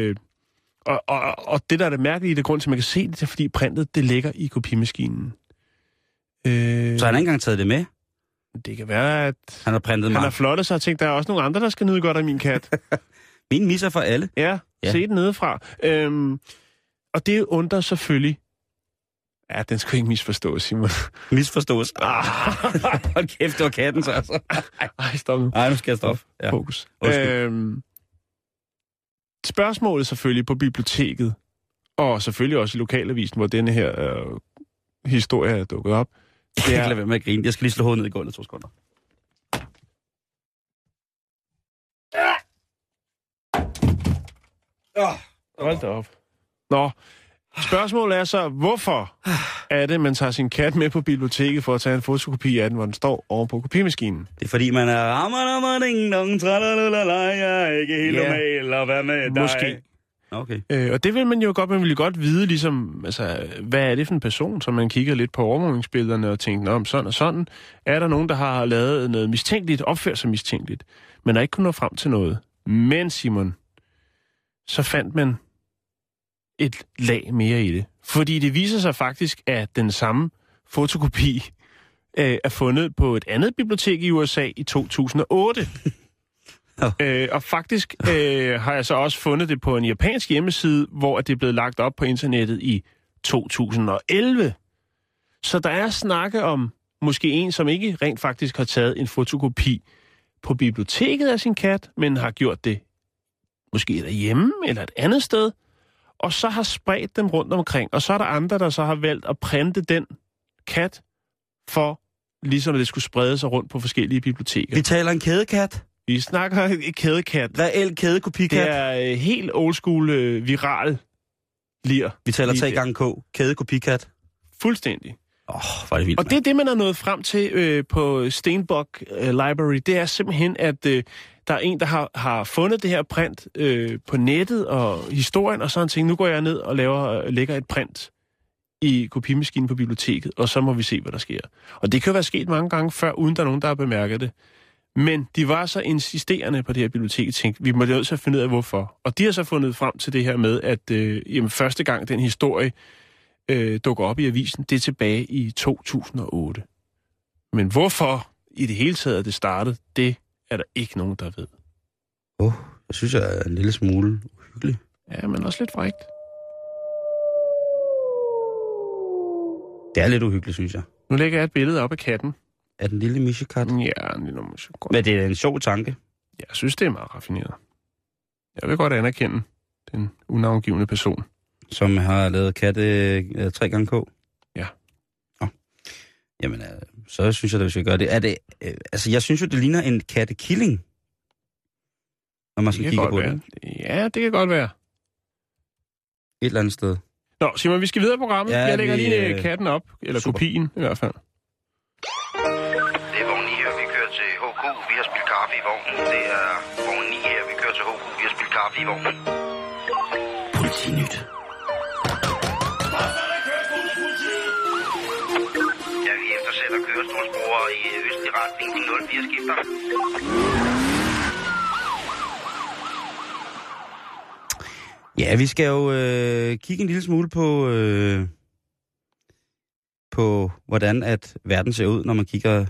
Og det, der er det mærkelige, det grund til, at man kan se det, er, fordi printet, det ligger i kopimaskinen. Så han har ikke engang taget det med? Det kan være, at... Han har printet mig. Han har flottet sig og tænkt, der er også nogle andre, der skal nyde godt af min kat. Min misser for alle. Ja, se den nedefra. Og det undrer selvfølgelig Ja, den skal ikke misforstås, Simon. Misforstås? Hold kæft, det var katten så altså. Ej, stop nu. Nej, nu skal jeg stoppe. Ja. Fokus. Spørgsmålet selvfølgelig på biblioteket, og selvfølgelig også i lokalavisen, hvor denne her historie er dukket op. Jeg kan ikke lade være med at grine. Jeg skal lige slå hovedet ned i gulvet 2 sekunder. Hold da op. Nå, spørgsmålet er så, hvorfor er det, man tager sin kat med på biblioteket for at tage en fotokopi af den, hvor den står oven på kopimaskinen? Det er fordi, man er rammer-ding-dong, tralalala, jeg er ikke helt normal, og hvad med dig? Måske. Okay. Og det vil man jo godt, man vil jo godt vide, ligesom, altså, hvad er det for en person, som man kigger lidt på overvågningsbillederne og tænker, om sådan og sådan, er der nogen, der har lavet noget mistænkeligt, opført sig mistænkeligt, men er ikke kunnet nå frem til noget. Men, Simon, så fandt man et lag mere i det. Fordi det viser sig faktisk, at den samme fotokopi er fundet på et andet bibliotek i USA i 2008. Og faktisk har jeg så også fundet det på en japansk hjemmeside, hvor det er blevet lagt op på internettet i 2011. Så der er snakke om måske en, som ikke rent faktisk har taget en fotokopi på biblioteket af sin kat, men har gjort det måske derhjemme eller et andet sted, og så har spredt dem rundt omkring. Og så er der andre, der så har valgt at printe den kat, for ligesom at det skulle sprede sig rundt på forskellige biblioteker. Vi taler en kædekat. Vi snakker kædekat. Reel kædekopikat. Det er helt old school viral lir. Vi taler 3x K. Kædekopikat. Fuldstændig. Hvor er det vildt, og det er det, man er nået frem til på Stenbock Library. Det er simpelthen, at der er en, der har fundet det her print på nettet og historien, og så har han tænkt, nu går jeg ned og lægger et print i kopimaskinen på biblioteket, og så må vi se, hvad der sker. Og det kan jo være sket mange gange før, uden der er nogen, der har bemærket det. Men de var så insisterende på det her bibliotek, og tænkte, vi må nødt til at finde ud af, hvorfor. Og de har så fundet frem til det her med, at første gang den historie dukker op i avisen, det er tilbage i 2008. Men hvorfor i det hele taget det startede, det er der ikke nogen, der ved. Jeg synes, jeg er en lille smule uhyggelig. Ja, men også lidt frækt. Det er lidt uhyggeligt, synes jeg. Nu lægger jeg et billede op af katten. Er den lille misjekat? Ja, en lille misjekat. Men det er en sjov tanke. Jeg synes, det er meget raffineret. Jeg vil godt anerkende den unavngivende person. Som har lavet katte 3x K? Ja. Jamen, så synes jeg, at vi skal gøre det. Altså, jeg synes jo, det ligner en kattekilling, når man skal kigge på det. Ja, det kan godt være. Et eller andet sted. Nå, Simon, vi skal videre i programmet. Ja, jeg lægger lige katten op, eller super. Kopien i hvert fald. Det er vogn 9 her, vi kører til HK. Vi har spillet kaffe i vognen. Det er vogn 9 her, vi kører til HK. Vi har spillet kaffe i vognen. Politinyt. Ja, vi eftersætter kørestolsbrugere i østlig retning. De 04 skifter. Ja, vi skal jo kigge en lille smule på hvordan at verden ser ud, når man kigger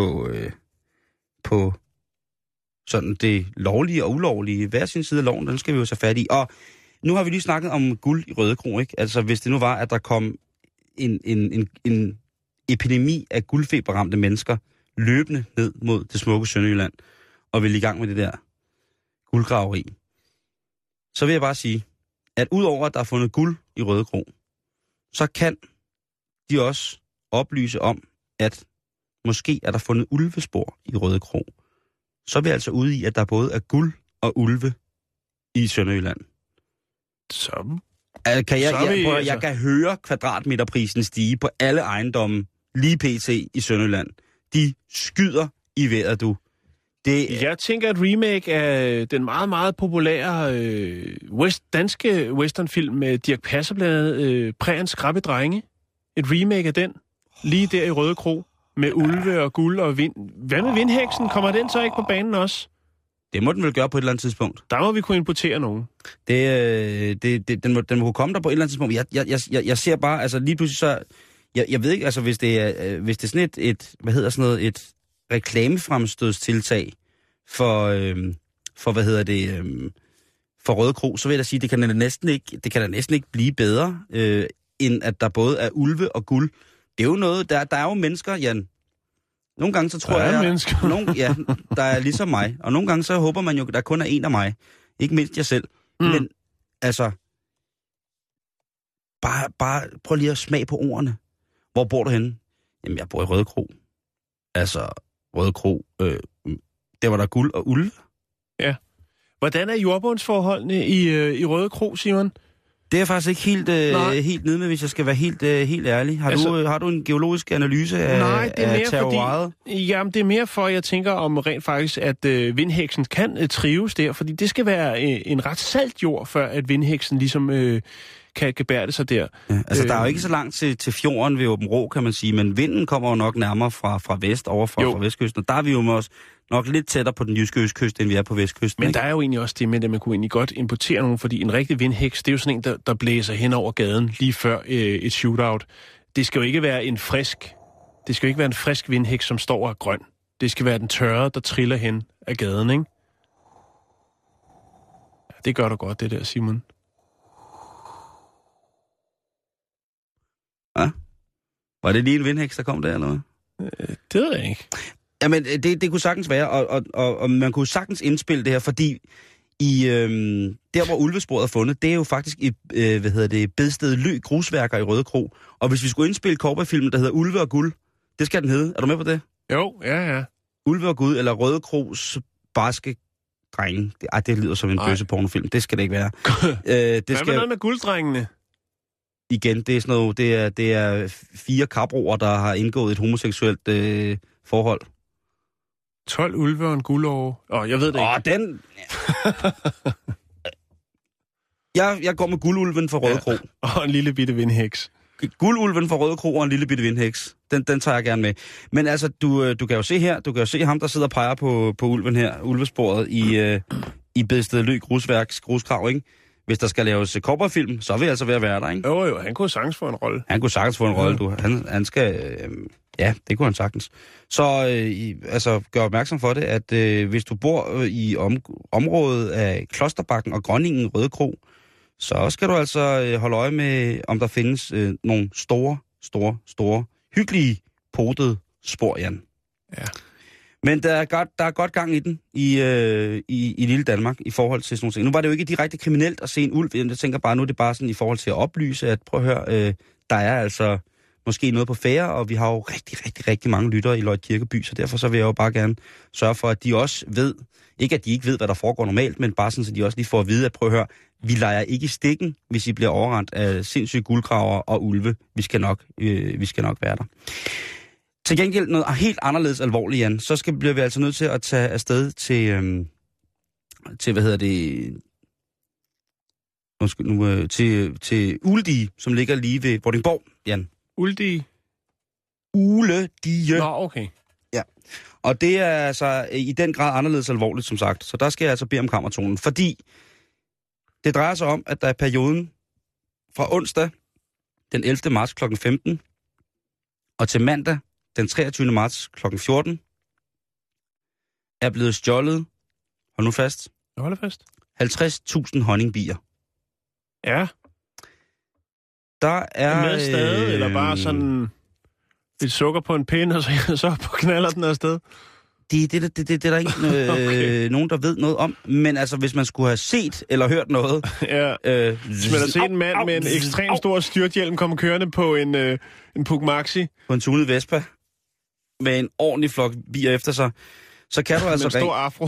på sådan det lovlige og ulovlige. Hver sin side af loven, den skal vi jo så fat i. Og nu har vi lige snakket om guld i Rødekro, ikke? Altså, hvis det nu var, at der kom en epidemi af guldfeberramte mennesker løbende ned mod det smukke Sønderjylland, og ville i gang med det der guldgraveri, så vil jeg bare sige, at udover at der er fundet guld i Rødekro, så kan de også oplyse om, at måske er der fundet ulvespor i Rødekro. Så er vi altså ude i, at der både er guld og ulve i Sønderjylland. Så jeg kan høre kvadratmeterprisen stige på alle ejendomme lige pt. I Sønderjylland. De skyder i vejret, du. Jeg tænker, at remake af den meget, meget populære danske westernfilm med Dirch Passer blandt andet, Præriens skrappe drenge. Et remake af den, lige der i Rødekro, med ulve og guld og vind. Hvad med vindheksen? Kommer den så ikke på banen også? Det må den vel gøre på et eller andet tidspunkt. Der må vi kunne importere nogen. Den må komme der på et eller andet tidspunkt. Jeg ser bare, altså lige pludselig så... Jeg ved ikke, altså hvis det er sådan et hvad hedder sådan noget, et reklamefremstødstiltag for Rødekro, så vil jeg da sige, det kan da næsten ikke blive bedre. end at der både er ulve og guld. Det er jo noget, der er jo mennesker, Jan. Nogle gange så tror jeg, der er ligesom mig. Og nogle gange så håber man jo, der kun er en af mig. Ikke mindst jeg selv. Men altså, bare prøv lige at smage på ordene. Hvor bor du henne? Jamen, jeg bor i Røde Kro. Altså, Røde Kro, der var der guld og ulve. Ja. Hvordan er jordbundsforholdene i Røde Kro, Simon? Det er faktisk ikke helt nede med, hvis jeg skal være helt ærlig. Har du en geologisk analyse af terroiret? Jamen, det er mere for, jeg tænker om rent faktisk, at vindheksen kan trives der, fordi det skal være en ret salt jord, før at vindheksen ligesom kan gebærde sig der. Ja, altså, der er jo ikke så langt til fjorden ved Åben Rå, kan man sige, men vinden kommer jo nok nærmere fra vest, over fra vestkysten, og der er vi jo også nok lidt tættere på den jyske østkyst, end vi er på vestkysten. Men ikke? der er jo egentlig også det med, at man kunne egentlig godt importere nogen, fordi en rigtig vindheks, det er jo sådan en, der blæser hen over gaden lige før et shootout. Det skal jo ikke være en frisk vindheks, som står og er grøn. Det skal være den tørre, der triller hen af gaden, ikke? Ja, det gør du godt, det der, Simon. Ja. Var det lige en vindheks, der kom der, eller hvad? Det ved jeg ikke. Jamen, det kunne sagtens være, og man kunne sagtens indspille det her, fordi der, hvor ulvesporet er fundet, det er jo faktisk i, Bedsted Lø Grusværker i Røde Kro. Og hvis vi skulle indspille cowboyfilmen, der hedder Ulve og Guld, det skal den hedde. Er du med på det? Jo, ja. Ulve og Guld, eller Røde Kros barske drenge. Det lyder som en bøssepornofilm. Det skal det ikke være. Hvad med noget med gulddrengene? Igen, det er sådan noget, det er 4 kaproer, der har indgået et homoseksuelt forhold. 12 ulve og en guldåre. Jeg ved det ikke. Den... jeg går med guldulven fra Røde Kro. Og en lille bitte vindheks. Guldulven fra Røde Kro og en lille bitte vindheks. Den tager jeg gerne med. Men altså, du kan jo se her, du kan jo se ham, der sidder og peger på ulven her, ulvesporet i Bedsted Lø Grusværks gruskrav, ikke? Hvis der skal laves cowboyfilm, så vil jeg altså ved at være der, ikke? Jo, han kunne sagtens få en rolle. Han kunne sagtens få en rolle, du. Han skal... ja, det kunne han sagtens. Så gør opmærksom for det, at hvis du bor i området af Klosterbakken og Grønningen Røde Kro, så skal du altså holde øje med, om der findes nogle store, hyggelige potede spor, Jan. Ja. Men der er godt gang i den i lille Danmark i forhold til sådan nogle ting. Nu var det jo ikke direkte kriminelt at se en ulv. Jeg tænker bare, nu er det bare sådan i forhold til at oplyse, at prøv at høre, der er altså måske noget på færre, og vi har jo rigtig mange lyttere i Løjt Kirkeby, så derfor så vil jeg jo bare gerne sørge for, at de også ved, ikke at de ikke ved, hvad der foregår normalt, men bare sådan, så de også lige får at vide, at prøv at høre, vi leger ikke i stikken, hvis I bliver overrendt af sindssyge guldkraver og ulve. Vi skal nok være der. Til gengæld noget helt anderledes alvorligt, Jan, så bliver vi altså nødt til at tage afsted til Uledige, som ligger lige ved Vordingborg, Jan. Uledige? Uledige. Nå, okay. Ja, og det er altså i den grad anderledes alvorligt, som sagt. Så der skal jeg altså bede om kammertonen, fordi det drejer sig om, at der er perioden fra onsdag den 11. marts kl. 15 og til mandag den 23. marts kl. 14 er blevet stjålet, hold nu fast, 50.000 honningbier. Ja. Der er... Med stadig, eller bare sådan et sukker på en pind, og så på knaller den afsted? Det er der ikke nogen, der ved noget om. Men altså, hvis man skulle have set eller hørt noget... Ja. Hvis man har set en mand med en ekstremt stor styrthjelm komme kørende på en Puk Maxi. På en tunet Vespa. Med en ordentlig flok bier efter sig. Så kan du altså... Med en stor afro.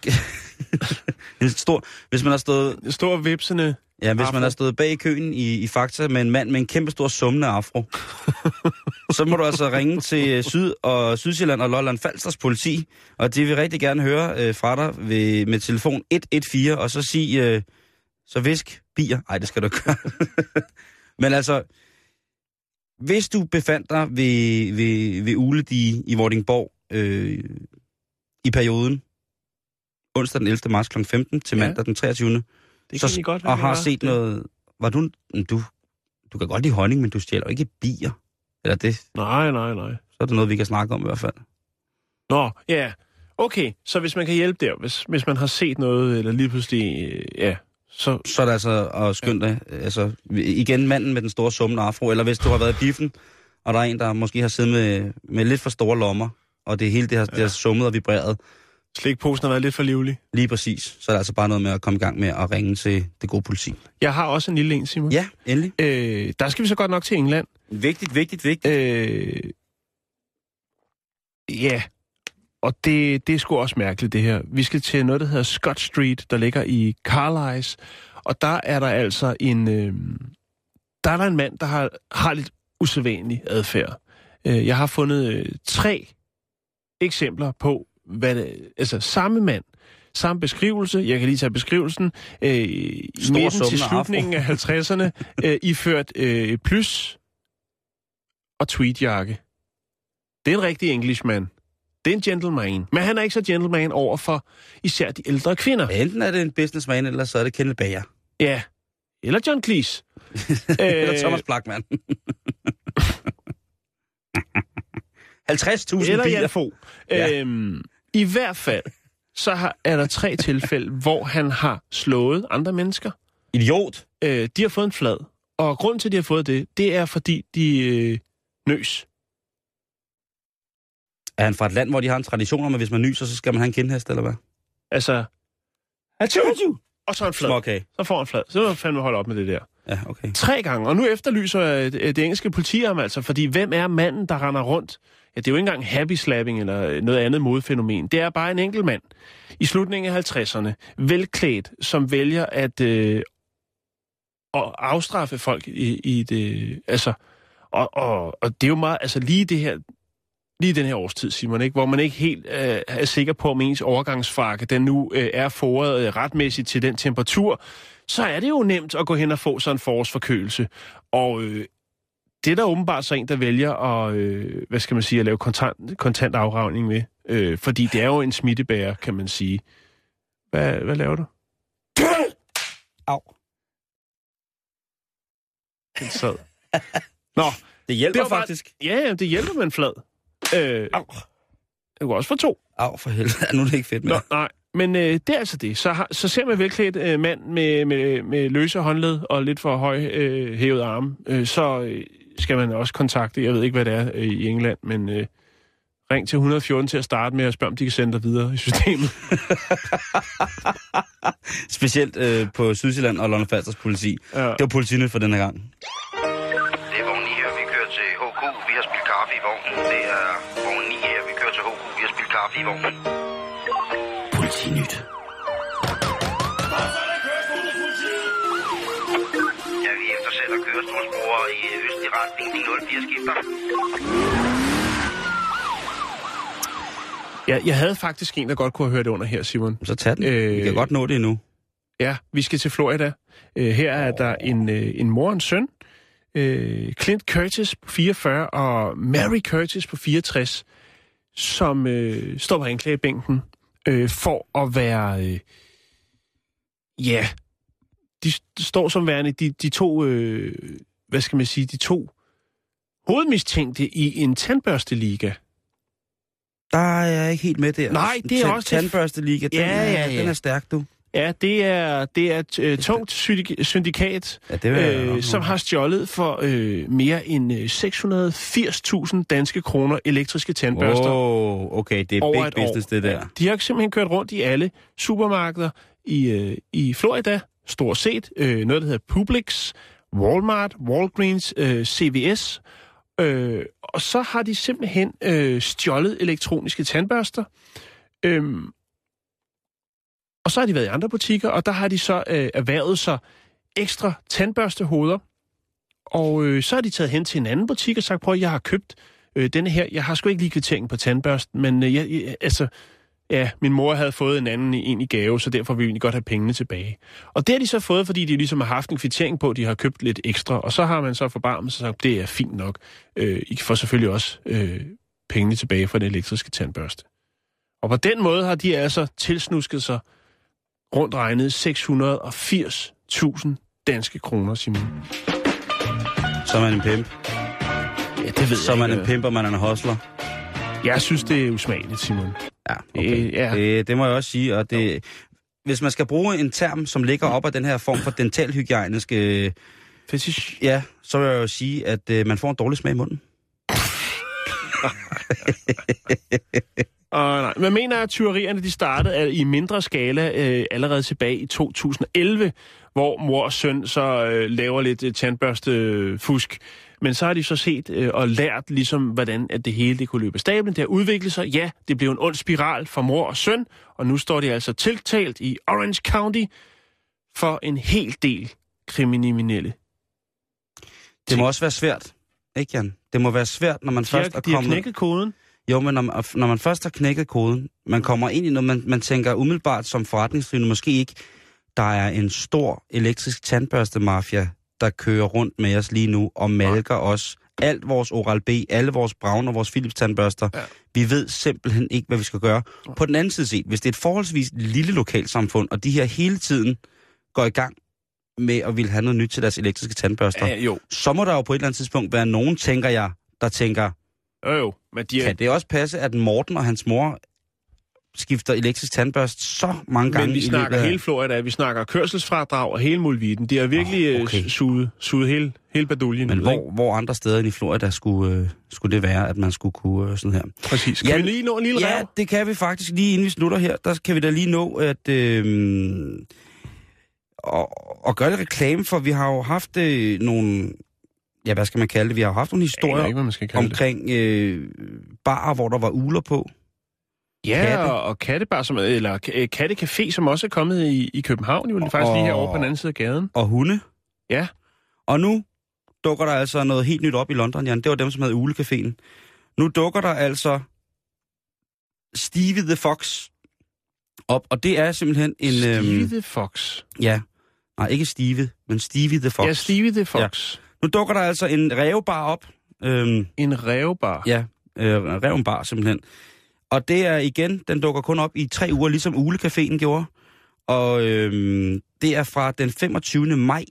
Hvis man har stået... En stor vipsende... Ja, hvis man har stået bag i køen i Fakta med en mand med en kæmpe stor summende afro, så må du altså ringe til Sydsjælland og Lolland Falsters politi, og de vil rigtig gerne høre fra dig med telefon 114, og så sige, så visk bier. Ej, det skal du ikke gøre. Men altså, hvis du befandt dig ved Uledige i Vordingborg i perioden onsdag den 11. marts kl. 15 til mandag den 23. Så, godt, og har set noget... Var du kan godt lide honning, men du stjæler ikke bier. Eller det? Nej. Så er det noget, vi kan snakke om i hvert fald. Nå, ja. Okay, så hvis man kan hjælpe der, hvis man har set noget, eller lige pludselig, så er det altså at skynde dig. Altså, igen manden med den store summende afro, eller hvis du har været i biffen, og der er en, der måske har siddet med lidt for store lommer, og det hele det har summet og vibreret. Slikposen har været lidt for livlig. Lige præcis. Så er det altså bare noget med at komme i gang med at ringe til det gode politi. Jeg har også en lille en, Simon. Ja, endelig. Der skal vi så godt nok til England. Vigtigt. Ja, og det er sgu også mærkeligt, det her. Vi skal til noget, der hedder Scott Street, der ligger i Carlisle. Og der er der altså en mand, der har lidt usædvanlig adfærd. Jeg har fundet 3 eksempler på, samme mand, samme beskrivelse, jeg kan lige tage beskrivelsen, midten til slutningen af 50'erne, iført plus og tweedjakke. Det er en rigtig Englishman. Det er en gentleman. Men han er ikke så gentleman over for især de ældre kvinder. Enten er det en businessman, eller så er det Kenneth Bager. Ja. Eller John Cleese. Eller Thomas Blackman. 50.000 eller biler. Jan Fogh. Ja. I hvert fald, så er der 3 tilfælde, hvor han har slået andre mennesker. Idiot. De har fået en flad. Og grunden til, at de har fået det er, fordi de nøs. Er han fra et land, hvor de har en tradition om, at hvis man nyser, så skal man have en kindhest, eller hvad? Altså, og så en flad. Okay. Så får han flad. Så må man fandme holde op med det der. Ja, okay. 3 gange. Og nu efterlyser det engelske politi ham altså, fordi hvem er manden, der render rundt? Ja, det er jo ikke engang happy slapping eller noget andet modfænomen. Det er bare en enkelt mand i slutningen af 50'erne, velklædt, som vælger at afstraffe folk i det. Altså, og det er jo meget, altså lige den her årstid, Simon, ikke? Hvor man ikke helt er sikker på, om ens overgangsfrakke, den nu er foret retmæssigt til den temperatur, så er det jo nemt at gå hen og få sådan en forårsforkølelse. Og det er der åbenbart så en, der vælger at, at lave kontant afregning med. Fordi det er jo en smittebærer, kan man sige. Hvad laver du? Au. Den sad. Nå. Det hjælper det faktisk. Ja, det hjælper med en flad. Au. Det var også for 2. Au, for helvede. Nu er det ikke fedt mere. Nå, nej. Men det er altså det. Så ser man velklædt mand med løse håndled og lidt for høj hævet arme, så skal man også kontakte, jeg ved ikke, hvad det er i England, men ring til 114 til at starte med og spørge, om de kan sende dig videre i systemet. Specielt på Sydsjælland og London Falsters politi. Ja. Det var politinyt for den her gang. Det er vogn 9 her, vi kører til HK. Vi har spillet kaffe i vognen. Det er vogn 9 her, vi kører til HK. Vi har spillet kaffe i vognen. Politinyt. Ja, vi eftersætter kørestolsbrugere i østlig retning. De 04 skifter. Ja, jeg havde faktisk en, der godt kunne have hørt det under her, Simon. Så tag den. Vi kan godt nå det endnu. Ja, vi skal til Florida. Her er der en mor og en søn. Clint Curtis på 44 og Mary Curtis på 64, som står på anklagebænken for at være... de står som værende de to... de to hovedmistænkte i en tandbørsteliga. Der er jeg ikke helt med der. Nej, det er også... Tandbørsteliga, den er stærk, du. Ja, det er et tungt syndikat, som har stjålet for mere end 680.000 danske kroner elektriske tandbørster. Okay, det er big business, det der. De har simpelthen kørt rundt i alle supermarkeder i Florida, stort set. Noget, der hedder Publix, Walmart, Walgreens, CVS. Og så har de simpelthen stjålet elektroniske tandbørster. Og så har de været i andre butikker, og der har de så erhvervet sig ekstra tandbørstehoveder. Og så har de taget hen til en anden butik og sagt, prøv, jeg har købt denne her. Jeg har sgu ikke lige kvitteringen på tandbørsten, men min mor havde fået en anden en i gave, så derfor vil vi egentlig godt have pengene tilbage. Og det har de så fået, fordi de ligesom har haft en kvittering på, de har købt lidt ekstra. Og så har man så forbarmet sig og sagt, det er fint nok. I får selvfølgelig også pengene tilbage for den elektriske tandbørste. Og på den måde har de altså tilsnusket sig rundt regnet 680.000 danske kroner, Simon. Så er man en pimp. Ja, det ved så er man en pimp, og man er en hustler. Jeg synes, det er usmageligt, Simon. Ja, okay. Det må jeg også sige, og det... hvis man skal bruge en term, som ligger op af den her form for dentalhygiejniske... Fetish. Ja, så vil jeg jo sige, at man får en dårlig smag i munden. Nej. Man mener, at tyverierne de startede i mindre skala allerede tilbage i 2011, hvor mor og søn så laver lidt tandbørstefusk. Men så har de så set og lært ligesom, hvordan at det hele det kunne løbe af stablen. Det har udviklet sig. Ja, det blev en ond spiral for mor og søn, og nu står de altså tiltalt i Orange County for en hel del kriminelle. Det må også være svært, ikke Jan? Det må være svært, når man først er kommet... De har knækket koden. Jo, men når man først har knækket koden, man kommer ind i noget, man tænker umiddelbart som forretningsdrivende, måske ikke, der er en stor elektrisk tandbørstemafia, der kører rundt med os lige nu og malker os. Alt vores Oral-B, alle vores Braun og vores Philips tandbørster. Ja. Vi ved simpelthen ikke, hvad vi skal gøre. På den anden side set, hvis det er et forholdsvis lille lokalsamfund, og de her hele tiden går i gang med at ville have noget nyt til deres elektriske tandbørster, så må der jo på et eller andet tidspunkt være nogen, tænker jeg, der tænker, men kan det også passe, at Morten og hans mor skifter elektrisk tandbørst så mange gange? Men vi snakker hele Florida, vi snakker kørselsfradrag og hele muligheden. De har virkelig suget hele baduljen. Men hvor andre steder end i Florida skulle det være, at man skulle kunne sådan her? Præcis. Kan vi lige nå en lille rev? Ja, det kan vi faktisk lige inden vi slutter her. Der kan vi da lige nå at og gøre det reklame, for vi har jo haft nogle... Ja, hvad skal man kalde det? Vi har jo haft nogle historier omkring barer, hvor der var ugler på. Ja, og kattebar, eller kattecafé, som også er kommet i København, jo faktisk lige herovre på den anden side af gaden. Og hunde. Ja. Og nu dukker der altså noget helt nyt op i London, Jan. Det var dem, som havde Uglecaféen. Nu dukker der altså Stevie the Fox op, og det er simpelthen en... Stevie the Fox? Ja. Nej, ikke Stevie, men Stevie the Fox. Ja, Stevie the Fox. Ja. Nu dukker der altså en rævebar op. En rævebar? Ja, rævenbar simpelthen. Og det er igen, den dukker kun op i 3 uger, ligesom Uglecaféen gjorde. Og det er fra den 25. maj,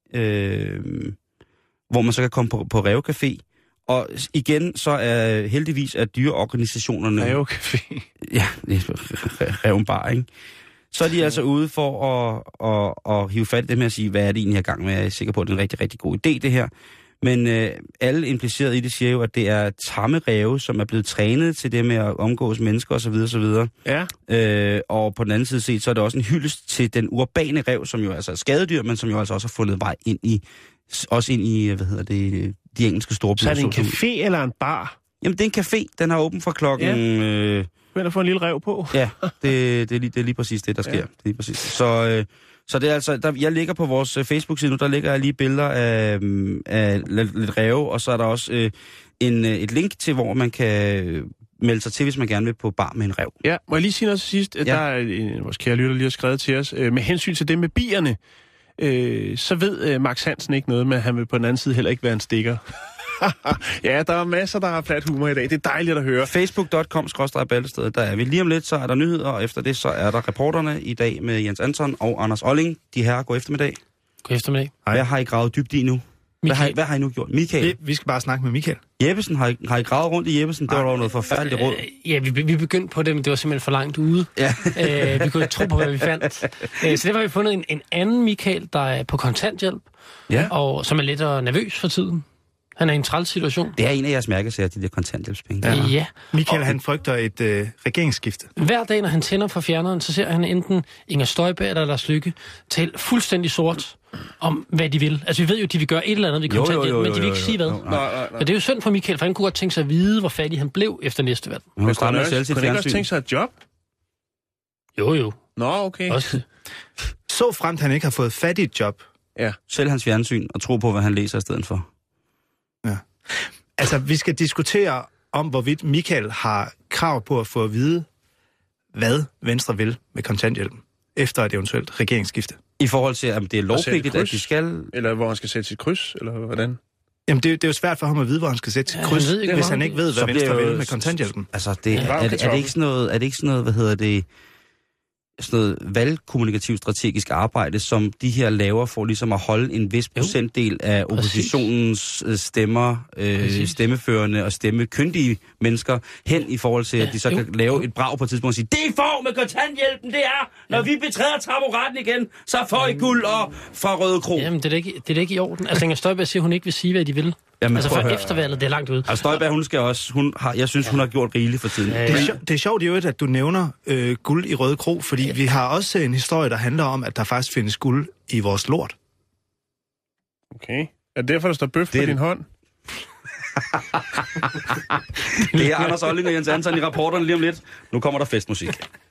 hvor man så kan komme på Rævecafé. Og igen, så er heldigvis at dyreorganisationerne... Rævecafé? Ja, det er rævenbar, ikke? Så er de altså ude for at hive fat i dem her og sige, hvad er det egentlig her gang med? Jeg er sikker på, at det er en rigtig, rigtig god idé, det her. Men alle implicerede i det siger jo, at det er tamme ræve, som er blevet trænet til det med at omgås mennesker osv. osv. Ja. Og på den anden side set, så er det også en hyldest til den urbane ræv, som jo altså er skadedyr, men som jo altså også har fundet vej ind i, de engelske storbyer. Så er det en café eller en bar? Jamen, det er en café. Den har åben fra klokken... Ja. Vil få en lille rev på? Ja, det er lige præcis det, der sker. Ja. Det er lige præcis. Så det er altså, jeg ligger på vores Facebook-side nu, der ligger jeg lige billeder af lidt ræve, og så er der også et link til, hvor man kan melde sig til, hvis man gerne vil på bar med en ræv. Ja, må jeg lige sige noget til sidst? Ja. Der er vores kære lytter lige har skrevet til os. Med hensyn til det med bierne, så ved Max Hansen ikke noget, men han vil på den anden side heller ikke være en stikker. Ja, der er masser, der har flat humor i dag. Det er dejligt at høre. Facebook.com/Bæltestedet. Der er vi lige om lidt, så er der nyheder, og efter det, så er der reporterne i dag med Jens Anton og Anders Olling. De her, god eftermiddag. God eftermiddag. Hvad har I gravet dybt i nu? Hvad har I nu gjort? Michael? Vi skal bare snakke med Michael. Jeppesen, har I gravet rundt i Jeppesen? Det var dog noget forfærdeligt råd. Ja, vi begyndte på det, men det var simpelthen for langt ude. Ja. Vi kunne ikke tro på, hvad vi fandt. Så der har vi fundet en anden Michael, der er på kontanthjælp, og som er lidt nervøs for tiden. Han er i en træls situation. Det er en af jeres mærkesager, de der kontanthjælpspenge. Ja. Michael, han frygter et regeringsskifte. Hver dag, når han tænder for fjerneren, så ser han enten Inger Støjberg eller Lars Løkke tale fuldstændig sort om, hvad de vil. Altså, vi ved jo, de vil gøre et eller andet ved kontanthjælp, men de vil ikke sige hvad. Og det er jo synd for Michael, for han kunne godt tænke sig at vide, hvor fattig han blev efter næste valg. Men kunne han ikke også tænke sig et job? Jo. Nå, okay. Også. Så fremt han ikke har fået fat i et job. Ja. Selv hans fjernsyn og tro på, hvad han læser i stedet for. Ja. Altså, vi skal diskutere om, hvorvidt Michael har krav på at få at vide, hvad Venstre vil med kontanthjælpen, efter et eventuelt regeringsskifte. I forhold til, at det er lovpligtigt, at de skal... Eller hvor han skal sætte sit kryds, eller hvordan? Jamen, det er jo svært for ham at vide, hvor han skal sætte sit kryds, hvis han ikke ved, hvad Venstre vil med kontanthjælpen. Altså, er det ikke sådan noget, hvad hedder det... sådan noget valgkommunikativt strategisk arbejde, som de her laver for ligesom at holde en vis procentdel af oppositionens stemmer, stemmeførende og stemmekyndige mennesker hen i forhold til, at de så kan lave et brag på et tidspunkt og sige, det I får med kontanthjælpen, det er, når vi betræder taburetten igen, så får I guld og fra Røde Kro. Jamen, det er da ikke i orden. Altså, Inger Støjberg siger, hun ikke vil sige, hvad de vil. Jamen, altså, for eftervalget, det er langt ude. Altså, Støjberg, hun skal også, jeg synes, hun har gjort rigeligt for tiden. Det er sjovt jo, at du nævner guld i Røde Kro, fordi vi har også en historie, der handler om, at der faktisk findes guld i vores lort. Okay. Er det derfor, der står bøf på din hånd? Det er Anders Olling og Jens Anton i rapporterne lige om lidt. Nu kommer der festmusik.